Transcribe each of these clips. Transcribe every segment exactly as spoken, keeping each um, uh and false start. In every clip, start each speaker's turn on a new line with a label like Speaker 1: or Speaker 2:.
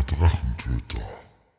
Speaker 1: Drachentöter.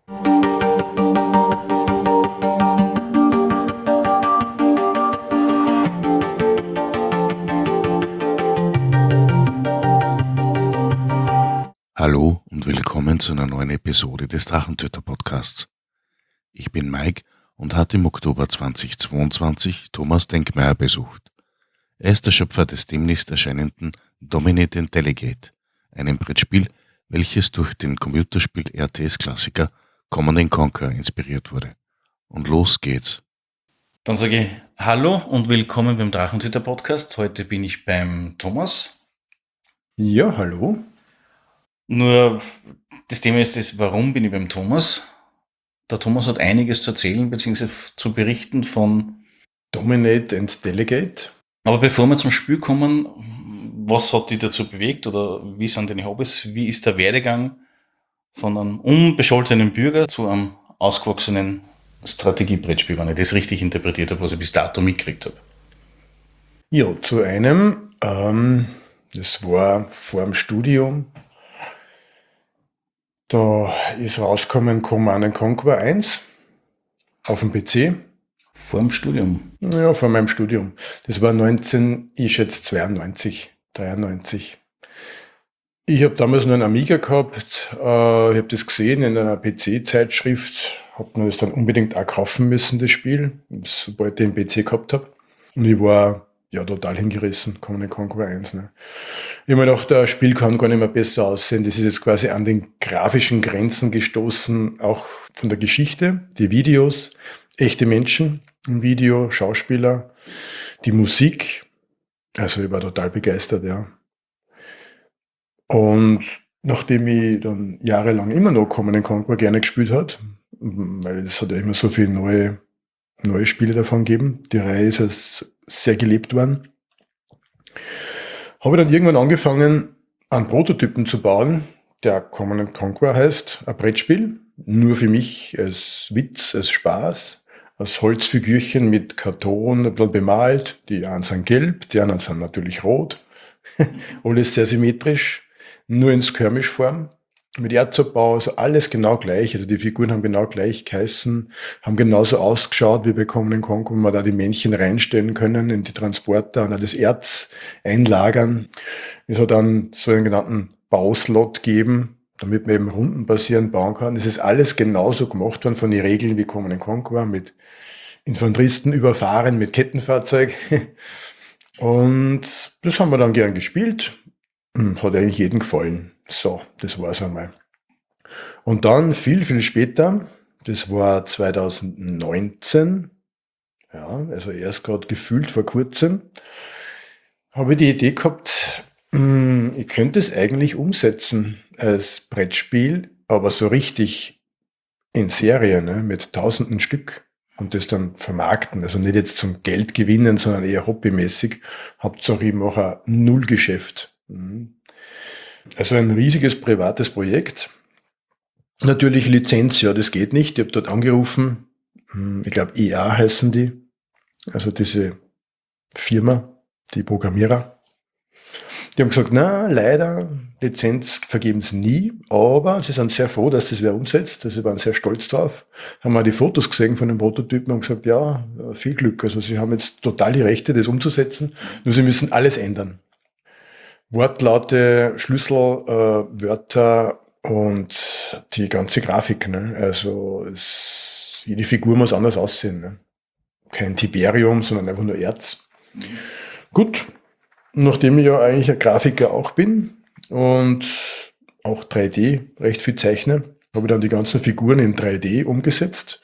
Speaker 2: Hallo und willkommen zu einer neuen Episode des Drachentöter-Podcasts. Ich bin Mike und hatte im Oktober zweitausendzweiundzwanzig Thomas Denkmeier besucht. Er ist der Schöpfer des demnächst erscheinenden Dominate and Delegate, einem Brettspiel, welches durch den Computerspiel-R T S-Klassiker Command and Conquer inspiriert wurde. Und los geht's.
Speaker 3: Dann sage ich Hallo und willkommen beim Drachentöter-Podcast. Heute bin ich beim Thomas.
Speaker 4: Ja, hallo.
Speaker 3: Nur das Thema ist das, warum bin ich beim Thomas? Der Thomas hat einiges zu erzählen bzw. zu berichten von
Speaker 4: Dominate and Delegate.
Speaker 3: Aber bevor wir zum Spiel kommen, was hat dich dazu bewegt oder wie sind deine Hobbys? Wie ist der Werdegang von einem unbescholtenen Bürger zu einem ausgewachsenen Strategiebrettspiel, wenn ich das richtig interpretiert habe, was ich bis dato mitgekriegt habe?
Speaker 4: Ja, zu einem, ähm, das war vor dem Studium. Da ist rausgekommen Command and Conquer eins auf dem P C.
Speaker 3: Vor dem Studium?
Speaker 4: Ja, vor meinem Studium. Das war neunzehn, ich schätze zweiundneunzig, dreiundneunzig. Ich habe damals nur einen Amiga gehabt, äh, ich habe das gesehen in einer P C-Zeitschrift, habe mir das dann unbedingt auch kaufen müssen, das Spiel, sobald ich den P C gehabt habe. Und ich war ja total hingerissen, Command and Conquer eins. Ne? Ich habe mir gedacht, das Spiel kann gar nicht mehr besser aussehen. Das ist jetzt quasi an den grafischen Grenzen gestoßen, auch von der Geschichte, die Videos, echte Menschen im Video, Schauspieler, die Musik. Also ich war total begeistert, ja. Und nachdem ich dann jahrelang immer noch Command and Conquer gerne gespielt hat, weil es hat ja immer so viele neue, neue Spiele davon gegeben, die Reihe ist jetzt sehr gelebt worden, habe ich dann irgendwann angefangen, einen Prototypen zu bauen, der Command and Conquer heißt, ein Brettspiel, nur für mich als Witz, als Spaß, aus Holzfigürchen mit Karton ein bisschen bemalt, die einen sind gelb, die anderen sind natürlich rot, alles sehr symmetrisch, nur in Skirmish-Form, mit Erzabbau, also alles genau gleich, also die Figuren haben genau gleich geheißen, haben genauso ausgeschaut wie bei Command and Conquer, wo man da die Männchen reinstellen können in die Transporter und auch das Erz einlagern. Es hat dann so einen genannten Bauslot gegeben, damit man eben rundenbasierend bauen kann. Es ist alles genauso gemacht worden von den Regeln wie Command and Conquer, mit Infanteristen überfahren, mit Kettenfahrzeug. Und das haben wir dann gern gespielt. Hat eigentlich jedem gefallen. So, das war's einmal. Und dann viel, viel später, das war zweitausendneunzehn, ja, also erst gerade gefühlt vor kurzem, habe ich die Idee gehabt, ich könnte es eigentlich umsetzen als Brettspiel, aber so richtig in Serie, ne, mit tausenden Stück und das dann vermarkten. Also nicht jetzt zum Geld gewinnen, sondern eher hobbymäßig. Hauptsache ich mache ein Nullgeschäft. Also ein riesiges privates Projekt. Natürlich Lizenz, ja, das geht nicht. Ich habe dort angerufen, ich glaube E A heißen die, also diese Firma, die Programmierer. Die haben gesagt, na, leider, Lizenz vergeben sie nie, aber sie sind sehr froh, dass das wer umsetzt. Also sie waren sehr stolz drauf. Haben mal die Fotos gesehen von den Prototypen und gesagt, ja, viel Glück. Also sie haben jetzt total die Rechte, das umzusetzen, nur sie müssen alles ändern. Wortlaute, Schlüsselwörter äh, und die ganze Grafik. Ne? Also es, jede Figur muss anders aussehen. Ne? Kein Tiberium, sondern einfach nur Erz. Mhm. Gut, nachdem ich ja eigentlich ein Grafiker auch bin und auch drei D recht viel zeichne, habe ich dann die ganzen Figuren in drei D umgesetzt.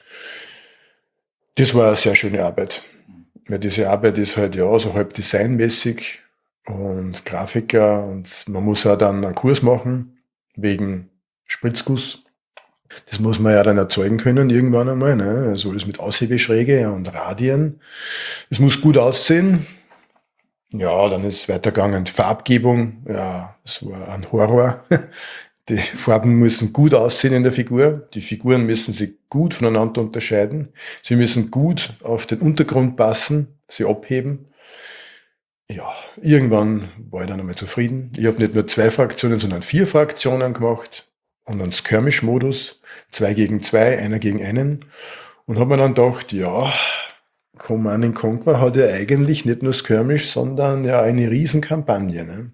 Speaker 4: Das war eine sehr schöne Arbeit. Weil diese Arbeit ist halt ja so halb designmäßig und Grafiker und man muss ja dann einen Kurs machen wegen Spritzguss. Das muss man ja dann erzeugen können irgendwann einmal, ne? Also alles mit Aushebeschräge und Radien. Es muss gut aussehen. Ja, dann ist es weitergegangen. Die Farbgebung, ja, das war ein Horror. Die Farben müssen gut aussehen in der Figur. Die Figuren müssen sich gut voneinander unterscheiden. Sie müssen gut auf den Untergrund passen, sie abheben. Ja, irgendwann war ich dann einmal zufrieden. Ich habe nicht nur zwei Fraktionen, sondern vier Fraktionen gemacht. und einen Skirmish-Modus, zwei gegen zwei, einer gegen einen. Und habe mir dann gedacht, ja, Command and Conquer hat ja eigentlich nicht nur Skirmish, sondern ja eine Riesenkampagne. Ne?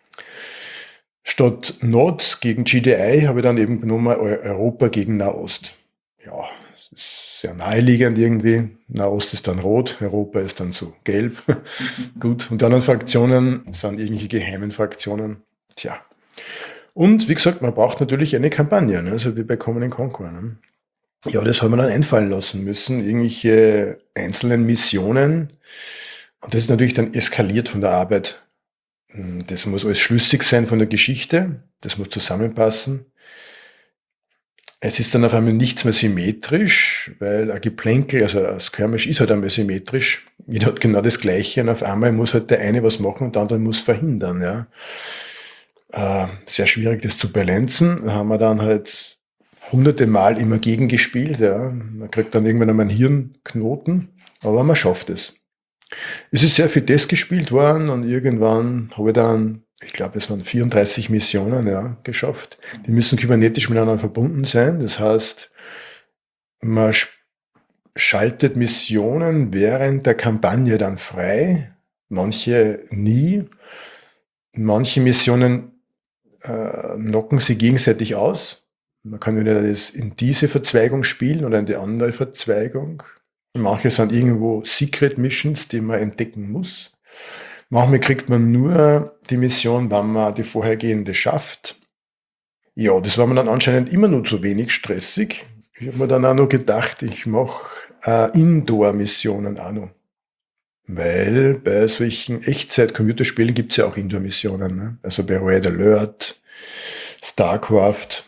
Speaker 4: Statt Nord gegen G D I habe ich dann eben genommen Europa gegen Nahost. Ja, das ist sehr naheliegend irgendwie. Nahost ist dann rot, Europa ist dann so gelb. Gut, und die anderen Fraktionen sind irgendwelche geheimen Fraktionen. Tja. Und wie gesagt, man braucht natürlich eine Kampagne, ne? So wie bei Command and Conquer. Ne? Ja, das haben wir dann einfallen lassen müssen. Irgendwelche einzelnen Missionen. Und das ist natürlich dann eskaliert von der Arbeit. Das muss alles schlüssig sein von der Geschichte. Das muss zusammenpassen. Es ist dann auf einmal nichts mehr symmetrisch, weil ein Geplänkel, also ein Skirmish ist halt einmal symmetrisch. Jeder hat genau das Gleiche und auf einmal muss halt der eine was machen und der andere muss verhindern. Ja. Äh, sehr schwierig, das zu balancen. Da haben wir dann halt hunderte Mal immer gegengespielt. Ja. Man kriegt dann irgendwann einmal einen Hirnknoten, aber man schafft es. Es ist sehr viel das gespielt worden und irgendwann habe ich dann, ich glaube, es waren vierunddreißig Missionen ja, geschafft. Die müssen kybernetisch miteinander verbunden sein. Das heißt, man schaltet Missionen während der Kampagne dann frei, manche nie. Manche Missionen äh, knocken sie gegenseitig aus. Man kann wieder das in diese Verzweigung spielen oder in die andere Verzweigung. Manche sind irgendwo Secret Missions, die man entdecken muss. Manchmal kriegt man nur die Mission, wenn man die vorhergehende schafft. Ja, das war mir dann anscheinend immer noch zu wenig stressig. Ich habe mir dann auch noch gedacht, ich mache äh, Indoor-Missionen auch noch. Weil bei solchen Echtzeit-Computerspielen gibt es ja auch Indoor-Missionen. Ne? Also bei Red Alert, StarCraft.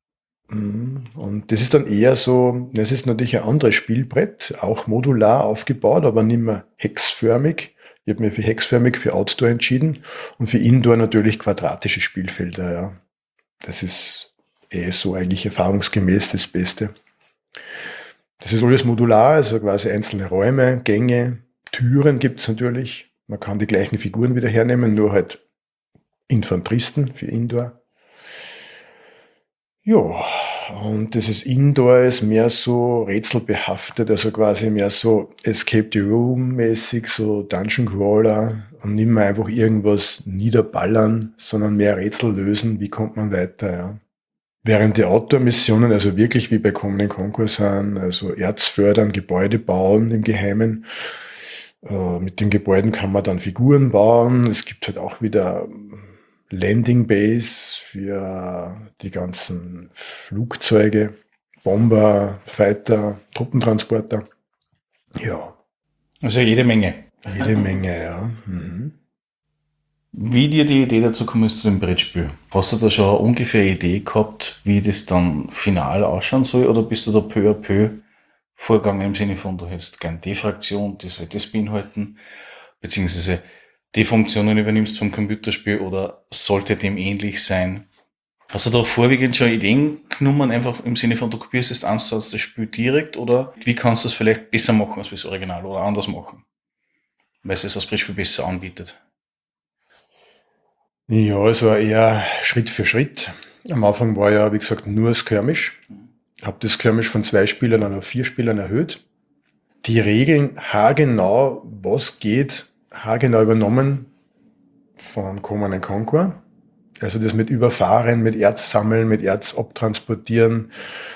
Speaker 4: Und das ist dann eher so, das ist natürlich ein anderes Spielbrett, auch modular aufgebaut, aber nicht mehr hexförmig. Ich habe mir für hexförmig für Outdoor entschieden und für Indoor natürlich quadratische Spielfelder. Ja. Das ist eh so eigentlich erfahrungsgemäß das Beste. Das ist alles modular, also quasi einzelne Räume, Gänge, Türen gibt es natürlich. Man kann die gleichen Figuren wieder hernehmen, nur halt Infanteristen für Indoor. Ja, und dieses Indoor ist mehr so rätselbehaftet, also quasi mehr so Escape the Room-mäßig, so Dungeon Crawler und nicht mehr einfach irgendwas niederballern, sondern mehr Rätsel lösen, wie kommt man weiter, ja. Während die Outdoor-Missionen also wirklich wie bei Command and Conquer sind, also Erz fördern, Gebäude bauen im Geheimen. Äh, mit den Gebäuden kann man dann Figuren bauen. Es gibt halt auch wieder Landing Base für die ganzen Flugzeuge, Bomber, Fighter, Truppentransporter. Ja.
Speaker 3: Also jede Menge.
Speaker 4: Jede Menge, ja. Mhm.
Speaker 3: Wie dir die Idee dazu gekommen ist zu dem Brettspiel? Hast du da schon eine ungefähre Idee gehabt, wie das dann final ausschauen soll, oder bist du da peu à peu vorgegangen im Sinne von, du hättest gern die Fraktion, die soll das beinhalten, beziehungsweise die Funktionen übernimmst vom Computerspiel oder sollte dem ähnlich sein? Hast du da vorwiegend schon Ideen genommen, einfach im Sinne von, du kopierst das eins zu eins das Spiel direkt, oder wie kannst du es vielleicht besser machen als das Original oder anders machen, weil es es als Brettspiel besser anbietet?
Speaker 4: Ja, es war eher Schritt für Schritt. Am Anfang war ja, wie gesagt, nur Skirmish. Ich habe das Skirmish von zwei Spielern auf vier Spielern erhöht. Die Regeln haargenau, was geht, haargenau übernommen von Command and Conquer. Also das mit Überfahren, mit Erz sammeln, mit Erz abtransportieren.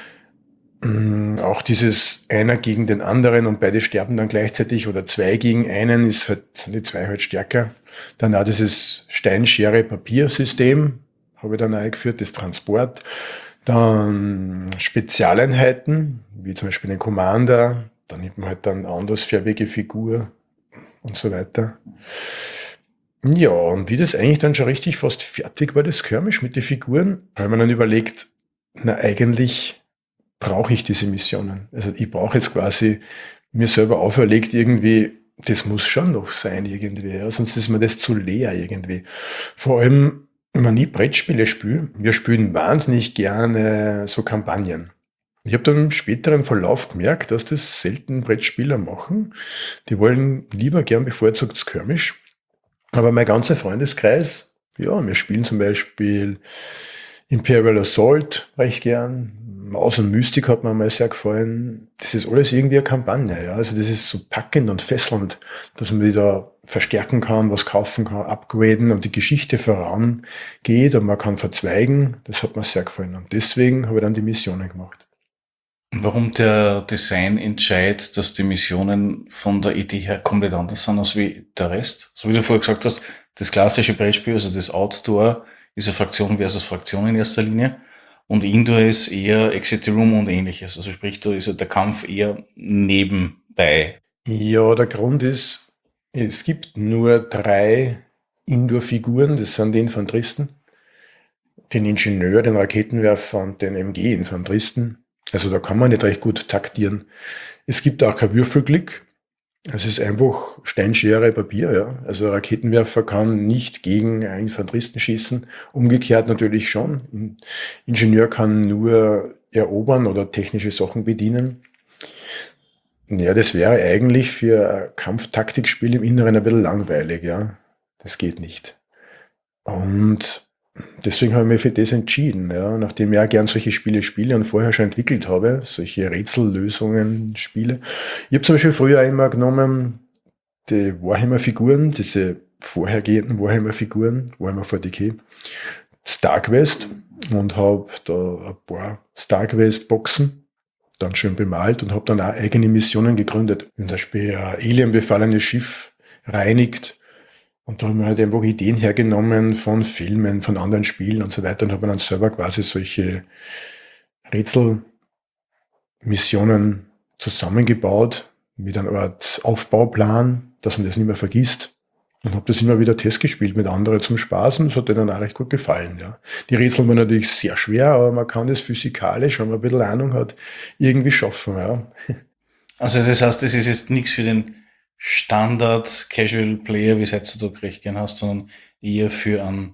Speaker 4: Auch dieses einer gegen den anderen und beide sterben dann gleichzeitig oder zwei gegen einen ist halt, die zwei halt stärker. Dann auch dieses Steinschere-Papier-System habe ich dann eingeführt, das Transport. Dann Spezialeinheiten, wie zum Beispiel den Commander. Da nimmt man halt dann andersfarbige Figur und so weiter. Ja, und wie das eigentlich dann schon richtig fast fertig war, das Skirmish mit den Figuren, habe ich mir dann überlegt, na eigentlich brauche ich diese Missionen. Also ich brauche jetzt quasi mir selber auferlegt irgendwie, das muss schon noch sein irgendwie, ja, sonst ist mir das zu leer irgendwie. Vor allem, wenn man nie Brettspiele spielt, wir spielen wahnsinnig gerne so Kampagnen. Ich habe dann im späteren Verlauf gemerkt, dass das selten Brettspieler machen. Die wollen lieber gern bevorzugt Skirmish. Aber mein ganzer Freundeskreis, ja, wir spielen zum Beispiel Imperial Assault recht gern. Maus und Mystik hat mir mal sehr gefallen. Das ist alles irgendwie eine Kampagne. Ja? Also das ist so packend und fesselnd, dass man wieder verstärken kann, was kaufen kann, upgraden und die Geschichte vorangeht und man kann verzweigen. Das hat mir sehr gefallen. Und deswegen habe ich dann die Missionen gemacht.
Speaker 3: Warum der Designentscheid, dass die Missionen von der Idee her komplett anders sind als wie der Rest? So wie du vorher gesagt hast, das klassische Beispiel, also das Outdoor, ist eine Fraktion versus Fraktion in erster Linie. Und Indoor ist eher Exit the Room und ähnliches. Also sprich, da ist ja der Kampf eher nebenbei.
Speaker 4: Ja, der Grund ist, es gibt nur drei Indoor-Figuren, das sind die Infanteristen, den Ingenieur, den Raketenwerfer und den M G-Infanteristen. Also da kann man nicht recht gut taktieren. Es gibt auch kein Würfelglück. Es ist einfach Steinschere, Papier, ja. Also ein Raketenwerfer kann nicht gegen einen Infanteristen schießen. Umgekehrt natürlich schon. Ein Ingenieur kann nur erobern oder technische Sachen bedienen. Ja, das wäre eigentlich für ein Kampftaktikspiel im Inneren ein bisschen langweilig, ja. Das geht nicht. Und deswegen habe ich mich für das entschieden, ja, nachdem ich auch gern solche Spiele spiele und vorher schon entwickelt habe, solche Rätsellösungen, Spiele. Ich habe zum Beispiel früher einmal genommen, die Warhammer-Figuren, diese vorhergehenden Warhammer-Figuren, Warhammer forty K, Starquest und habe da ein paar Starquest-Boxen dann schön bemalt und habe dann auch eigene Missionen gegründet. Zum Beispiel ein alienbefallenes Schiff reinigt. Und da haben wir halt einfach Ideen hergenommen von Filmen, von anderen Spielen und so weiter und haben dann selber quasi solche Rätselmissionen zusammengebaut mit einer Art Aufbauplan, dass man das nicht mehr vergisst. Und habe das immer wieder testgespielt mit anderen zum Spaß und das hat denen auch recht gut gefallen. Ja. Die Rätsel waren natürlich sehr schwer, aber man kann das physikalisch, wenn man ein bisschen Ahnung hat, irgendwie schaffen. Ja.
Speaker 3: Also das heißt, das ist jetzt nichts für den Standard-Casual-Player, wie es heutzutage recht gern hast, sondern eher für einen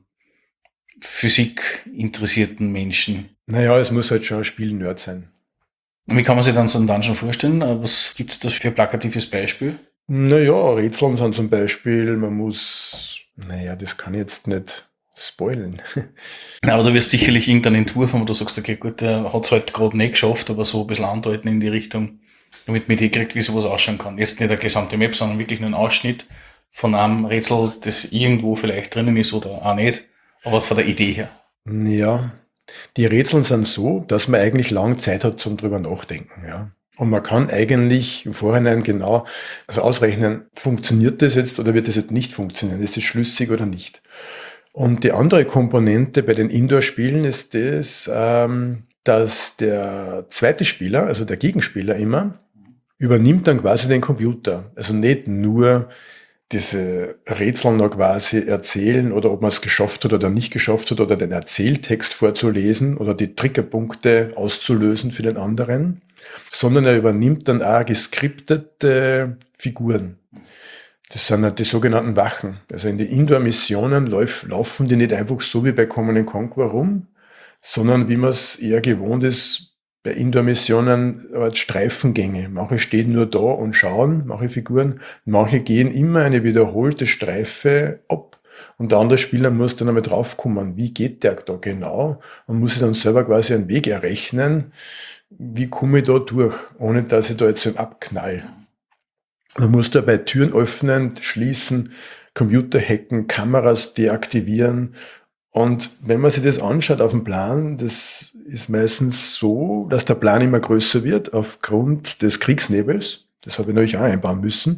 Speaker 3: Physik-interessierten Menschen.
Speaker 4: Naja, es muss halt schon ein Spiel-Nerd sein.
Speaker 3: Wie kann man sich dann so einen Dungeon vorstellen? Was gibt es da für ein plakatives Beispiel?
Speaker 4: Naja, Rätseln sind zum Beispiel, man muss, naja, das kann ich jetzt nicht spoilen.
Speaker 3: Aber du wirst sicherlich irgendeinen Entwurf haben, wo du sagst, okay, gut, der hat es halt gerade nicht geschafft, aber so ein bisschen andeuten in die Richtung, damit man die kriegt, wie sowas ausschauen kann. Jetzt nicht eine gesamte Map, sondern wirklich nur ein Ausschnitt von einem Rätsel, das irgendwo vielleicht drinnen ist oder auch nicht, aber von der Idee her.
Speaker 4: Ja, die Rätsel sind so, dass man eigentlich lange Zeit hat zum drüber nachdenken, ja. Und man kann eigentlich im Vorhinein genau also ausrechnen, funktioniert das jetzt oder wird das jetzt nicht funktionieren? Ist das schlüssig oder nicht? Und die andere Komponente bei den Indoor-Spielen ist das, ähm, dass der zweite Spieler, also der Gegenspieler immer, übernimmt dann quasi den Computer. Also nicht nur diese Rätsel noch quasi erzählen oder ob man es geschafft hat oder nicht geschafft hat oder den Erzähltext vorzulesen oder die Triggerpunkte auszulösen für den anderen, sondern er übernimmt dann auch geskriptete Figuren. Das sind halt die sogenannten Wachen. Also in den Indoor-Missionen lauf, laufen die nicht einfach so wie bei Command and Conquer rum, sondern wie man es eher gewohnt ist, bei Indoor-Missionen als Streifengänge. Manche stehen nur da und schauen, manche Figuren, manche gehen immer eine wiederholte Streife ab. Und der andere Spieler muss dann einmal draufkommen, wie geht der da genau? Und muss sich dann selber quasi einen Weg errechnen, wie komme ich da durch, ohne dass ich da jetzt so abknall. Man muss dabei Türen öffnen, schließen, Computer hacken, Kameras deaktivieren. Und wenn man sich das anschaut auf dem Plan, das ist meistens so, dass der Plan immer größer wird aufgrund des Kriegsnebels. Das habe ich natürlich auch einbauen müssen.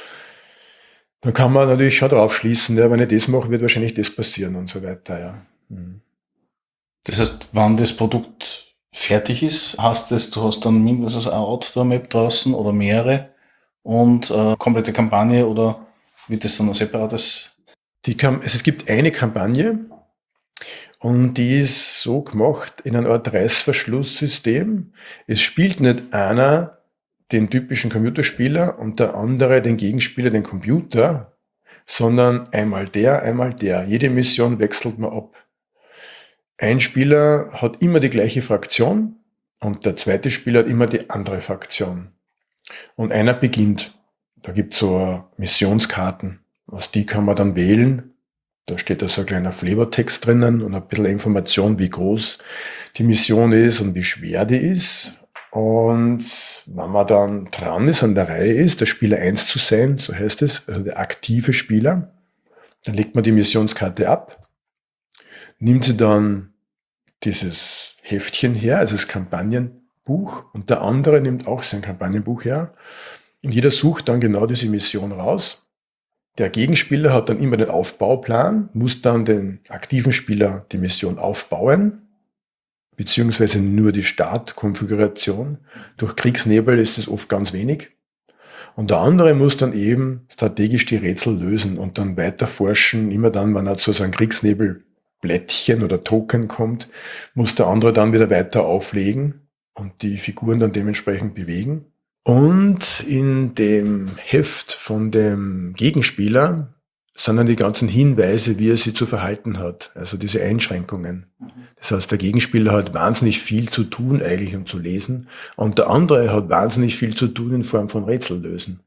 Speaker 4: Dann kann man natürlich schon drauf schließen, ja, wenn ich das mache, wird wahrscheinlich das passieren und so weiter. Ja. Mhm.
Speaker 3: Das heißt, wann das Produkt fertig ist, heißt es, du hast dann mindestens eine Outdoor-Map draußen oder mehrere und äh, komplette Kampagne oder wird das dann ein separates?
Speaker 4: Die Kam- also es gibt eine Kampagne und die ist so gemacht in einer Art Reißverschlusssystem. Es spielt nicht einer den typischen Computerspieler und der andere den Gegenspieler, den Computer, sondern einmal der, einmal der. Jede Mission wechselt man ab. Ein Spieler hat immer die gleiche Fraktion und der zweite Spieler hat immer die andere Fraktion. Und einer beginnt. Da gibt es so Missionskarten. Aus die kann man dann wählen. Da steht da so ein kleiner Flavortext drinnen und ein bisschen Information, wie groß die Mission ist und wie schwer die ist. Und wenn man dann dran ist, an der Reihe ist, der Spieler eins zu sein, so heißt es, also der aktive Spieler, dann legt man die Missionskarte ab, nimmt sie dann dieses Heftchen her, also das Kampagnenbuch, und der andere nimmt auch sein Kampagnenbuch her. Und jeder sucht dann genau diese Mission raus. Der Gegenspieler hat dann immer den Aufbauplan, muss dann den aktiven Spieler die Mission aufbauen, beziehungsweise nur die Startkonfiguration. Durch Kriegsnebel ist es oft ganz wenig. Und der andere muss dann eben strategisch die Rätsel lösen und dann weiter forschen. Immer dann, wenn er zu so einem Kriegsnebelblättchen oder Token kommt, muss der andere dann wieder weiter auflegen und die Figuren dann dementsprechend bewegen. Und in dem Heft von dem Gegenspieler sind dann die ganzen Hinweise, wie er sich zu verhalten hat. Also diese Einschränkungen. Das heißt, der Gegenspieler hat wahnsinnig viel zu tun eigentlich, um zu lesen. Und der andere hat wahnsinnig viel zu tun in Form von Rätsel lösen.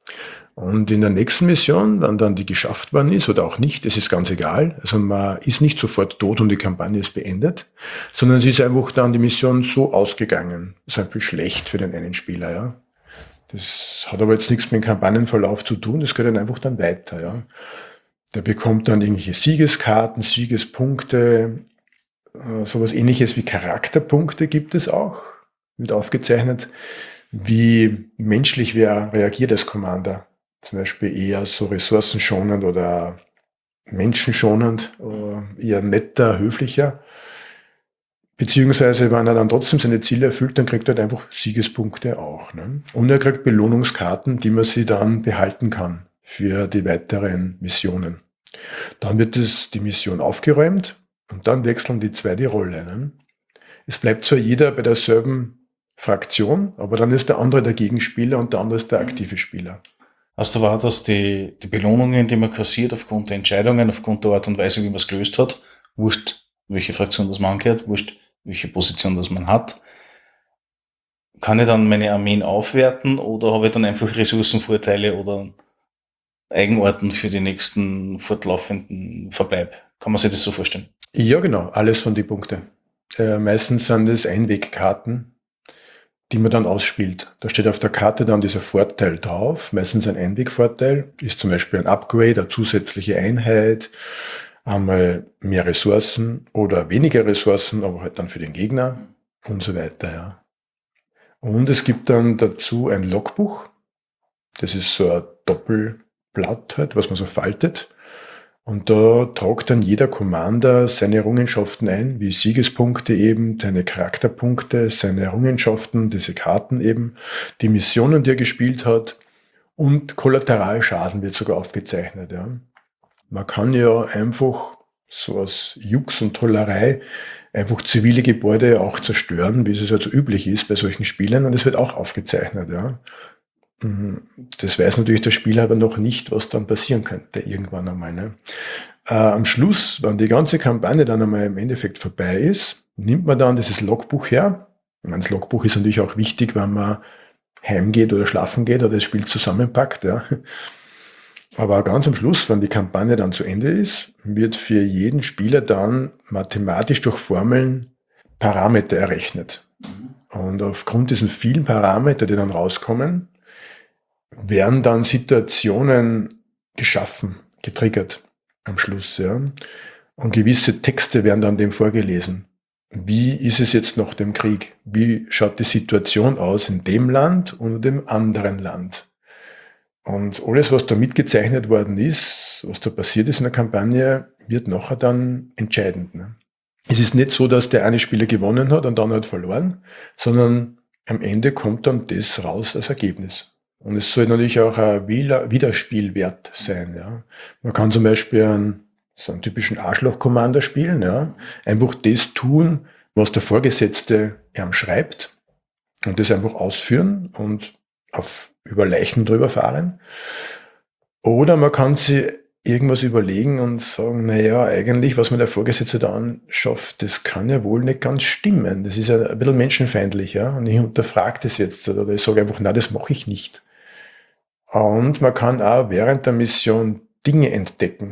Speaker 4: Und in der nächsten Mission, wenn dann die geschafft worden ist oder auch nicht, es ist ganz egal. Also man ist nicht sofort tot und die Kampagne ist beendet, sondern es ist einfach dann die Mission so ausgegangen. Das ist einfach schlecht für den einen Spieler, ja. Das hat aber jetzt nichts mit dem Kampagnenverlauf zu tun, das geht dann einfach dann weiter, ja. Der bekommt dann irgendwelche Siegeskarten, Siegespunkte, äh, sowas ähnliches wie Charakterpunkte gibt es auch, wird aufgezeichnet, wie menschlich wer reagiert als Commander. Zum Beispiel eher so ressourcenschonend oder menschenschonend, oder eher netter, höflicher. Beziehungsweise, wenn er dann trotzdem seine Ziele erfüllt, dann kriegt er halt einfach Siegespunkte auch. Ne? Und er kriegt Belohnungskarten, die man sich dann behalten kann für die weiteren Missionen. Dann wird es die Mission aufgeräumt und dann wechseln die zwei die Rolle. Ne? Es bleibt zwar jeder bei derselben Fraktion, aber dann ist der andere der Gegenspieler und der andere ist der aktive Spieler.
Speaker 3: Also da war das die, die Belohnungen, die man kassiert aufgrund der Entscheidungen, aufgrund der Art und Weise, wie man es gelöst hat, wurscht, welche Fraktion das man angehört, wurscht, welche Position das man hat. Kann ich dann meine Armeen aufwerten oder habe ich dann einfach Ressourcenvorteile oder Eigenarten für die nächsten fortlaufenden Verbleib? Kann man sich das so vorstellen?
Speaker 4: Ja, genau, alles von den Punkten. Äh, meistens sind es Einwegkarten, die man dann ausspielt. Da steht auf der Karte dann dieser Vorteil drauf, meistens ein Einwegvorteil, ist zum Beispiel ein Upgrade, eine zusätzliche Einheit, einmal mehr Ressourcen oder weniger Ressourcen, aber halt dann für den Gegner und so weiter. Ja. Und es gibt dann dazu ein Logbuch, das ist so ein Doppelblatt, halt, was man so faltet. Und da tragt dann jeder Commander seine Errungenschaften ein, wie Siegespunkte eben, seine Charakterpunkte, seine Errungenschaften, diese Karten eben, die Missionen, die er gespielt hat und Kollateralschaden wird sogar aufgezeichnet. Ja. Man kann ja einfach so aus Jux und Tollerei einfach zivile Gebäude auch zerstören, wie es halt so üblich ist bei solchen Spielen und es wird auch aufgezeichnet. Ja. Das weiß natürlich der Spieler aber noch nicht, was dann passieren könnte irgendwann einmal. Ne? Äh, am Schluss, wenn die ganze Kampagne dann einmal im Endeffekt vorbei ist, nimmt man dann dieses Logbuch her. Ich meine, das Logbuch ist natürlich auch wichtig, wenn man heimgeht oder schlafen geht oder das Spiel zusammenpackt. Ja. Aber ganz am Schluss, wenn die Kampagne dann zu Ende ist, wird für jeden Spieler dann mathematisch durch Formeln Parameter errechnet. Und aufgrund diesen vielen Parameter, die dann rauskommen, werden dann Situationen geschaffen, getriggert am Schluss. Ja. Und gewisse Texte werden dann dem vorgelesen. Wie ist es jetzt nach dem Krieg? Wie schaut die Situation aus in dem Land und in dem anderen Land? Und alles, was da mitgezeichnet worden ist, was da passiert ist in der Kampagne, wird nachher dann entscheidend. Ne? Es ist nicht so, dass der eine Spieler gewonnen hat und dann hat verloren, sondern am Ende kommt dann das raus als Ergebnis. Und es soll natürlich auch ein Wiederspielwert sein. Ja. Man kann zum Beispiel einen, so einen typischen Arschloch-Commander spielen, ja. Einfach das tun, was der Vorgesetzte ihm schreibt und das einfach ausführen und auf über Leichen drüber fahren. Oder man kann sich irgendwas überlegen und sagen, naja, eigentlich, was mir der Vorgesetzte da anschafft, das kann ja wohl nicht ganz stimmen. Das ist ja ein bisschen menschenfeindlich, ja. Und ich unterfrage das jetzt oder ich sage einfach, na, das mache ich nicht. Und man kann auch während der Mission Dinge entdecken,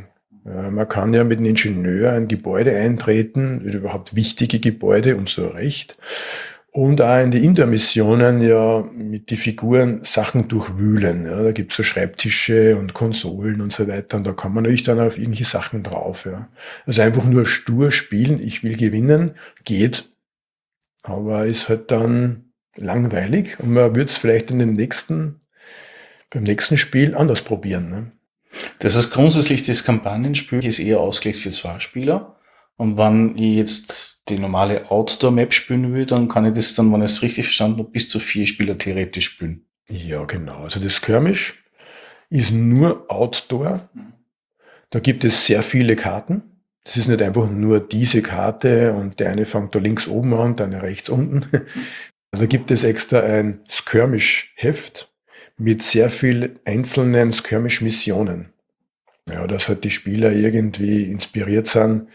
Speaker 4: Äh, Man kann ja mit einem Ingenieur ein Gebäude eintreten, überhaupt wichtige Gebäude, umso recht. Und auch in die Indoor-Missionen ja mit den Figuren Sachen durchwühlen. Ja, da gibt's so Schreibtische und Konsolen und so weiter. Und da kann man natürlich dann auf irgendwelche Sachen drauf. Ja. Also einfach nur stur spielen, ich will gewinnen, geht. Aber ist halt dann langweilig und man wird es vielleicht in dem nächsten, beim nächsten Spiel anders probieren. Ne?
Speaker 3: Das heißt, grundsätzlich das Kampagnenspiel ist eher ausgelegt für zwei Spieler. Und wenn ich jetzt die normale Outdoor-Map spielen will, dann kann ich das dann, wenn ich es richtig verstanden habe, bis zu vier Spieler theoretisch spielen.
Speaker 4: Ja, genau. Also das Skirmish ist nur Outdoor. Da gibt es sehr viele Karten. Das ist nicht einfach nur diese Karte und der eine fängt da links oben an, der eine rechts unten. Also gibt es extra ein Skirmish-Heft mit sehr viel einzelnen Skirmish-Missionen. Ja, dass halt die Spieler irgendwie inspiriert sind,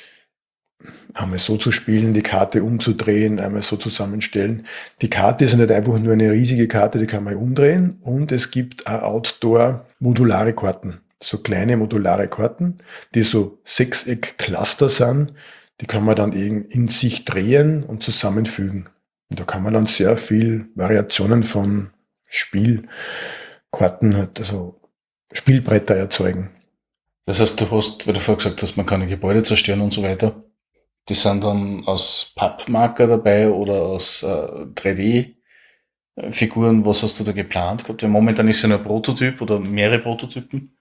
Speaker 4: einmal so zu spielen, die Karte umzudrehen, einmal so zusammenstellen. Die Karte ist nicht einfach nur eine riesige Karte, die kann man umdrehen, und es gibt auch Outdoor-modulare Karten. So kleine modulare Karten, die so Sechseck-Cluster sind, die kann man dann in, in sich drehen und zusammenfügen. Und da kann man dann sehr viel Variationen von Spielkarten, halt, also Spielbretter erzeugen.
Speaker 3: Das heißt, du hast, weil du vorher gesagt hast, man kann ein Gebäude zerstören und so weiter. Die sind dann aus Pappmarker dabei oder aus äh, drei D-Figuren. Was hast du da geplant gehabt? Ja, momentan ist ja nur ein Prototyp oder mehrere Prototypen.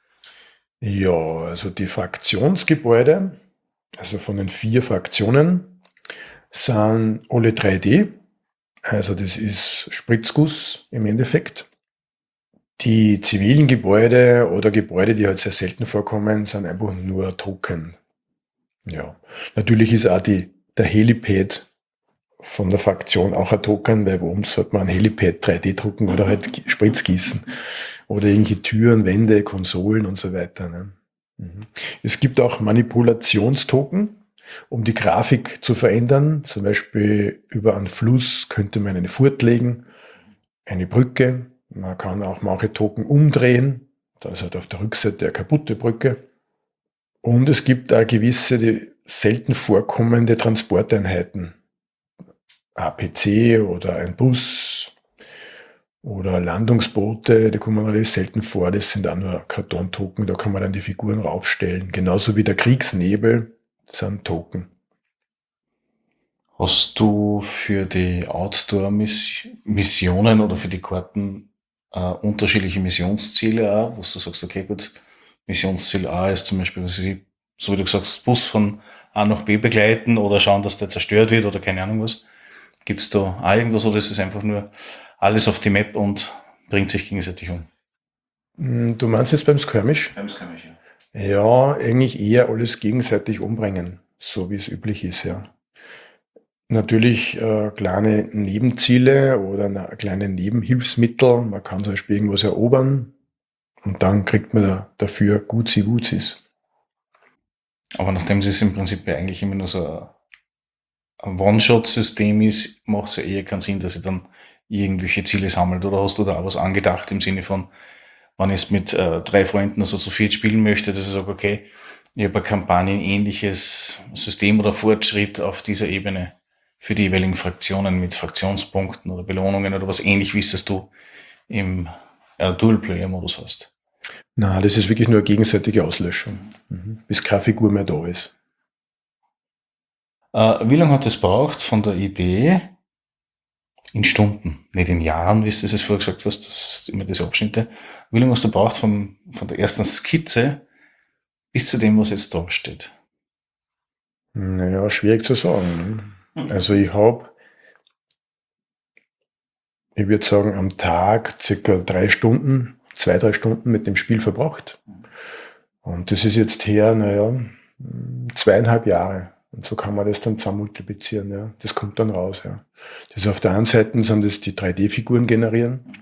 Speaker 4: Ja, also die Fraktionsgebäude, also von den vier Fraktionen, sind alle drei D. Also das ist Spritzguss im Endeffekt. Die zivilen Gebäude oder Gebäude, die halt sehr selten vorkommen, sind einfach nur Token. Ja, natürlich ist auch die, der Helipad von der Fraktion auch ein Token, weil warum sollte man ein Helipad drei D drucken oder halt Spritz gießen? Oder irgendwelche Türen, Wände, Konsolen und so weiter. Ne? Mhm. Es gibt auch Manipulationstoken, um die Grafik zu verändern. Zum Beispiel über einen Fluss könnte man eine Furt legen, eine Brücke. Man kann auch manche Token umdrehen. Da ist halt auf der Rückseite eine kaputte Brücke. Und es gibt auch gewisse die selten vorkommende Transporteinheiten. A P C oder ein Bus oder Landungsboote, die kommen alles selten vor. Das sind auch nur Kartontoken, da kann man dann die Figuren raufstellen. Genauso wie der Kriegsnebel, das sind Token.
Speaker 3: Hast du für die Outdoor-Missionen oder für die Karten äh, unterschiedliche Missionsziele auch, wo du sagst, okay, gut, Missionsziel A ist zum Beispiel, was ich, so wie du gesagt hast, Bus von A nach B begleiten oder schauen, dass der zerstört wird oder keine Ahnung was. Gibt es da auch irgendwas oder ist es einfach nur alles auf die Map und bringt sich gegenseitig um?
Speaker 4: Du meinst jetzt beim Skirmish?
Speaker 3: Beim Skirmish, ja.
Speaker 4: Ja, eigentlich eher alles gegenseitig umbringen, so wie es üblich ist, ja. Natürlich äh, kleine Nebenziele oder na, kleine Nebenhilfsmittel. Man kann zum Beispiel irgendwas erobern und dann kriegt man da, dafür Guzi-Guzis.
Speaker 3: Aber nachdem es im Prinzip ja eigentlich immer nur so ein ein One-Shot-System ist, macht es ja eher keinen Sinn, dass ich dann irgendwelche Ziele sammelt. Oder hast du da auch was angedacht im Sinne von, wenn ich es mit äh, drei Freunden, also zu viert spielen möchte, dass ich sage, okay, ich habe ein kampagnenähnliches System oder Fortschritt auf dieser Ebene für die jeweiligen Fraktionen mit Fraktionspunkten oder Belohnungen oder was ähnlich wie es das du im äh, Dual-Player-Modus hast.
Speaker 4: Na, das ist wirklich nur eine gegenseitige Auslöschung, mhm. bis keine Figur mehr da ist.
Speaker 3: Äh, wie lange hat es braucht von der Idee in Stunden, nicht in Jahren, wie du es vorher gesagt hast, das ist immer diese Abschnitte. Wie lange hast du braucht von, von der ersten Skizze bis zu dem, was jetzt da steht?
Speaker 4: Naja, schwierig zu sagen. Ne? Also ich habe, ich würde sagen, am Tag circa drei Stunden, zwei, drei Stunden mit dem Spiel verbracht. Und das ist jetzt her, naja, zweieinhalb Jahre. Und so kann man das dann zusammen multiplizieren, ja. Das kommt dann raus, ja. Das auf der einen Seite sind das die drei D-Figuren generieren.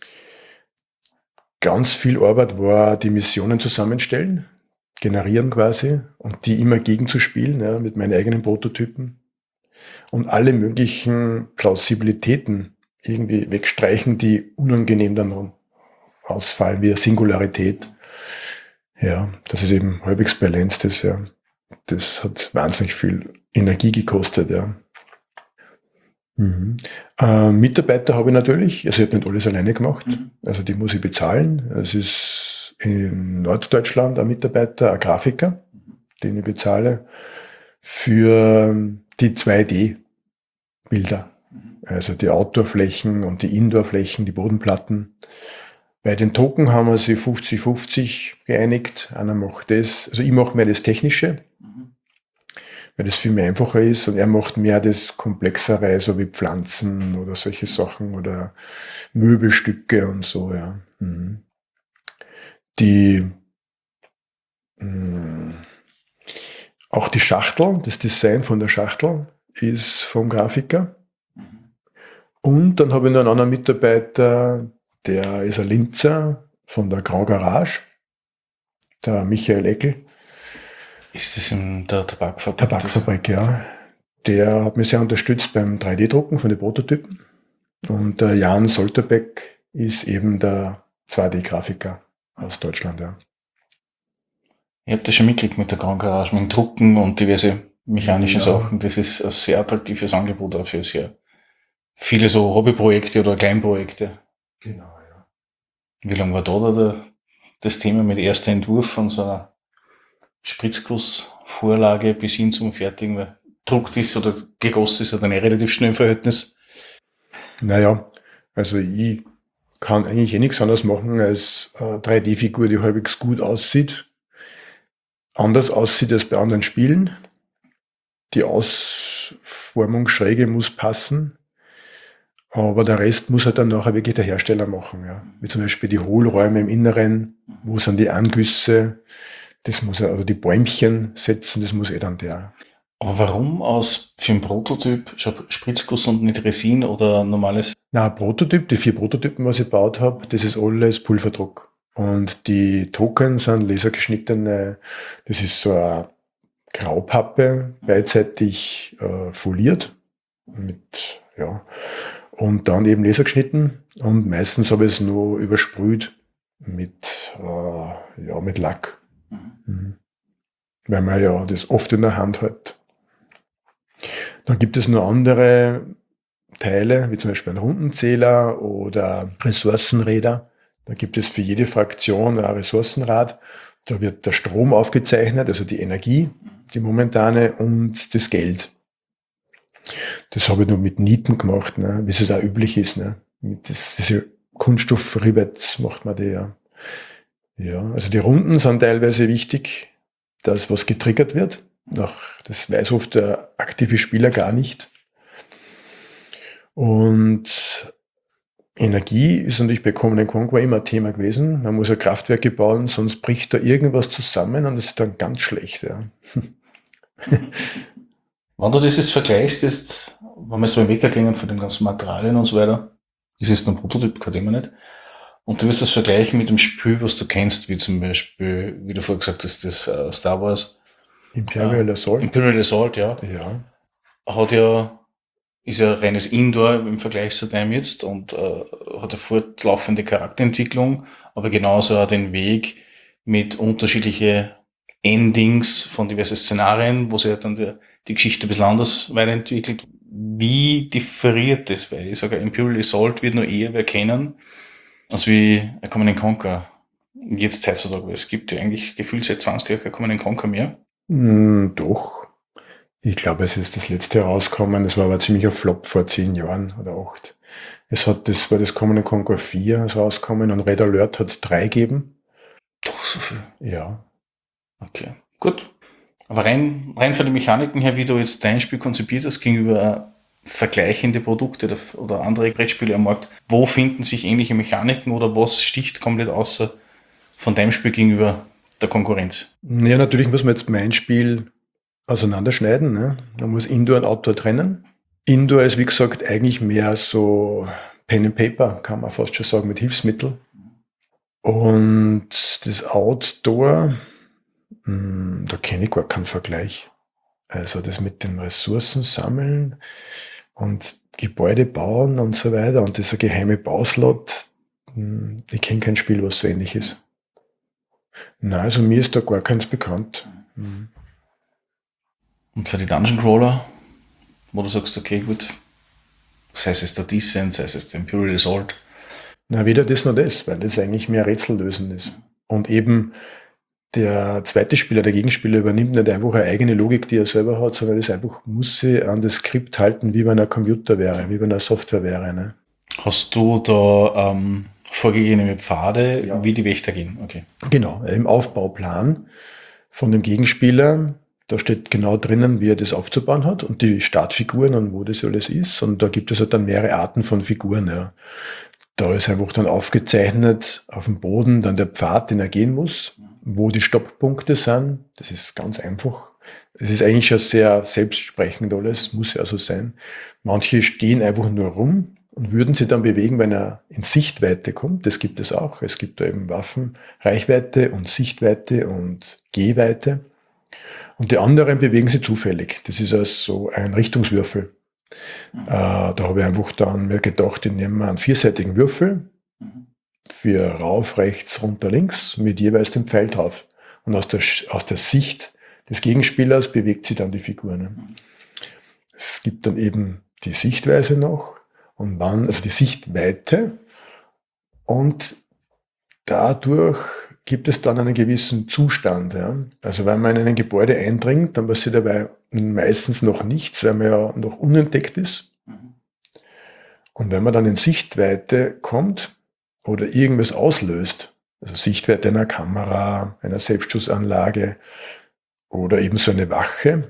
Speaker 4: Ganz viel Arbeit war die Missionen zusammenstellen, generieren quasi und die immer gegenzuspielen, ja, mit meinen eigenen Prototypen. Und alle möglichen Plausibilitäten irgendwie wegstreichen, die unangenehm dann ausfallen, wie eine Singularität. Ja, dass es eben halbwegs balanced ist, ja. Das hat wahnsinnig viel Energie gekostet, ja. Mhm. Äh, Mitarbeiter habe ich natürlich, also ich habe nicht alles alleine gemacht,
Speaker 3: Mhm.
Speaker 4: also die muss ich bezahlen. Es ist in Norddeutschland ein Mitarbeiter, ein Grafiker, den ich bezahle, für die zwei D-Bilder. Also die Outdoor-Flächen und die Indoor-Flächen, die Bodenplatten. Bei den Token haben wir sie fünfzig fünfzig geeinigt. Einer macht das, also ich mache mehr das Technische,
Speaker 3: Mhm.
Speaker 4: weil das viel mehr einfacher ist und er macht mehr das Komplexere, so wie Pflanzen oder solche Sachen oder Möbelstücke und so, ja. Mhm. Die, mh, auch die Schachtel, das Design von der Schachtel ist vom Grafiker.
Speaker 3: Mhm.
Speaker 4: Und dann habe ich noch einen anderen Mitarbeiter, der ist ein Linzer von der Grand Garage, der Michael Eckel,
Speaker 3: Ist das in der Tabakfabrik?
Speaker 4: Tabakfabrik, ja. Der hat mich sehr unterstützt beim drei D-Drucken von den Prototypen. Und der Jan Solterbeck ist eben der zwei D-Grafiker aus Deutschland, ja.
Speaker 3: Ich habe das schon mitgekriegt mit der Grand Garage, mit dem Drucken und diverse mechanische
Speaker 4: Ja.
Speaker 3: Sachen. Das ist ein sehr attraktives Angebot auch für sehr viele so Hobbyprojekte oder Kleinprojekte.
Speaker 4: Genau, ja.
Speaker 3: Wie lange war da, da das Thema mit erster Entwurf von so einer Spritzgussvorlage bis hin zum fertigen, weil druckt ist oder gegossen ist, hat ein relativ schnell im Verhältnis.
Speaker 4: Naja, also ich kann eigentlich eh nichts anderes machen als eine drei D-Figur, die halbwegs gut aussieht. Anders aussieht als bei anderen Spielen. Die Ausformungsschräge muss passen. Aber der Rest muss halt dann nachher wirklich der Hersteller machen. Ja. Wie zum Beispiel die Hohlräume im Inneren, wo sind die Angüsse, das muss er, oder die Bäumchen setzen, das muss eh dann der.
Speaker 3: Aber warum aus für einen Prototyp Spritzguss und nicht Resin oder normales?
Speaker 4: Na, Prototyp, die vier Prototypen, was ich gebaut habe, das ist alles Pulverdruck. Und die Token sind lasergeschnittene, das ist so eine Graupappe, beidseitig äh, foliert mit, ja, und dann eben lasergeschnitten und meistens habe ich es nur übersprüht mit, äh, ja, mit Lack. Mhm. Weil man ja das oft in der Hand hat. Dann gibt es noch andere Teile, wie zum Beispiel einen Rundenzähler oder Ressourcenräder. Da gibt es für jede Fraktion ein Ressourcenrad. Da wird der Strom aufgezeichnet, also die Energie, die momentane und das Geld. Das habe ich nur mit Nieten gemacht, ne, wie es da üblich ist. Ne. Mit das, diese Kunststoffrivets macht man die ja. Ja, also die Runden sind teilweise wichtig, dass was getriggert wird. Nach, das weiß oft der aktive Spieler gar nicht. Und Energie ist natürlich bei Command and Conquer immer ein Thema gewesen. Man muss ja Kraftwerke bauen, sonst bricht da irgendwas zusammen und das ist dann ganz schlecht. Ja.
Speaker 3: Wenn du das jetzt vergleichst, ist, wenn wir so im Weg gehen von den ganzen Materialien und so weiter, das ist nur ein Prototyp, kein Thema nicht. Und du wirst das vergleichen mit dem Spiel, was du kennst, wie zum Beispiel, wie du vorher gesagt hast, das uh, Star Wars.
Speaker 4: Imperial
Speaker 3: uh,
Speaker 4: Assault.
Speaker 3: Imperial Assault, ja.
Speaker 4: Ja.
Speaker 3: Hat ja, ist ja reines Indoor im Vergleich zu dem jetzt und uh, hat eine fortlaufende Charakterentwicklung, aber genauso auch den Weg mit unterschiedlichen Endings von diversen Szenarien, wo sich ja dann der, die Geschichte ein bisschen anders weiterentwickelt. Wie differiert das? Weil ich sage, Imperial Assault wird nur eher wer kennen, als wie ein Command and Conquer. Jetzt heutzutage, weil es gibt ja eigentlich gefühlt seit zwanzig Jahren kein Command and Conquer mehr.
Speaker 4: Hm, doch. Ich glaube, es ist das letzte herausgekommen. Das war aber ziemlich ein Flop vor zehn Jahren oder acht. Es hat, das war das Command and Conquer vier ist rausgekommen und Red Alert hat es drei gegeben.
Speaker 3: Doch, so viel.
Speaker 4: Ja.
Speaker 3: Okay, gut. Aber rein, rein von den Mechaniken her, wie du jetzt dein Spiel konzipiert hast, gegenüber vergleichende Produkte oder, oder andere Brettspiele am Markt, wo finden sich ähnliche Mechaniken oder was sticht komplett außer von deinem Spiel gegenüber der Konkurrenz?
Speaker 4: Ja, natürlich muss man jetzt mein Spiel auseinanderschneiden. Ne? Man muss Indoor und Outdoor trennen. Indoor ist, wie gesagt, eigentlich mehr so Pen and Paper, kann man fast schon sagen, mit Hilfsmittel. Und das Outdoor, mh, da kenne ich gar keinen Vergleich. Also das mit den Ressourcen sammeln und Gebäude bauen und so weiter und dieser geheime Bauslot, mh, ich kenne kein Spiel, was so ähnlich ist. Nein, also mir ist da gar keins bekannt. Mhm.
Speaker 3: Und für die Dungeon Crawler, wo du sagst, okay, gut, sei es der Descent, sei es der Imperial Assault.
Speaker 4: Na, weder das noch das, weil das eigentlich mehr Rätsel lösen ist. Und eben der zweite Spieler, der Gegenspieler, übernimmt nicht einfach eine eigene Logik, die er selber hat, sondern das einfach muss sie an das Skript halten, wie wenn er ein Computer wäre, wie wenn er Software wäre. Ne?
Speaker 3: Hast du da ähm, vorgegebene Pfade, ja, wie die Wächter gehen? Okay.
Speaker 4: Genau, im Aufbauplan von dem Gegenspieler, da steht genau drinnen, wie er das aufzubauen hat und die Startfiguren und wo das alles ist. Und da gibt es halt dann mehrere Arten von Figuren. Ja. Da ist einfach dann aufgezeichnet auf dem Boden dann der Pfad, den er gehen muss, wo die Stopppunkte sind. Das ist ganz einfach. Es ist eigentlich schon sehr selbstsprechend alles, muss ja so sein. Manche stehen einfach nur rum und würden sie dann bewegen, wenn er in Sichtweite kommt. Das gibt es auch. Es gibt da eben Waffen, Reichweite und Sichtweite und Gehweite. Und die anderen bewegen sie zufällig. Das ist also ein Richtungswürfel. Mhm. Äh, da habe ich einfach dann mir gedacht, ich nehme einen vierseitigen Würfel mhm. für rauf, rechts, runter, links mit jeweils dem Pfeil drauf. Und aus der, aus der Sicht des Gegenspielers bewegt sie dann die Figur. Ne? Mhm. Es gibt dann eben die Sichtweise noch und wann, also die Sichtweite. Und dadurch gibt es dann einen gewissen Zustand. Ja? Also wenn man in ein Gebäude eindringt, dann passiert dabei meistens noch nichts, weil man ja noch unentdeckt ist. Mhm. Und wenn man dann in Sichtweite kommt oder irgendwas auslöst, also Sichtweite einer Kamera, einer Selbstschussanlage oder eben so eine Wache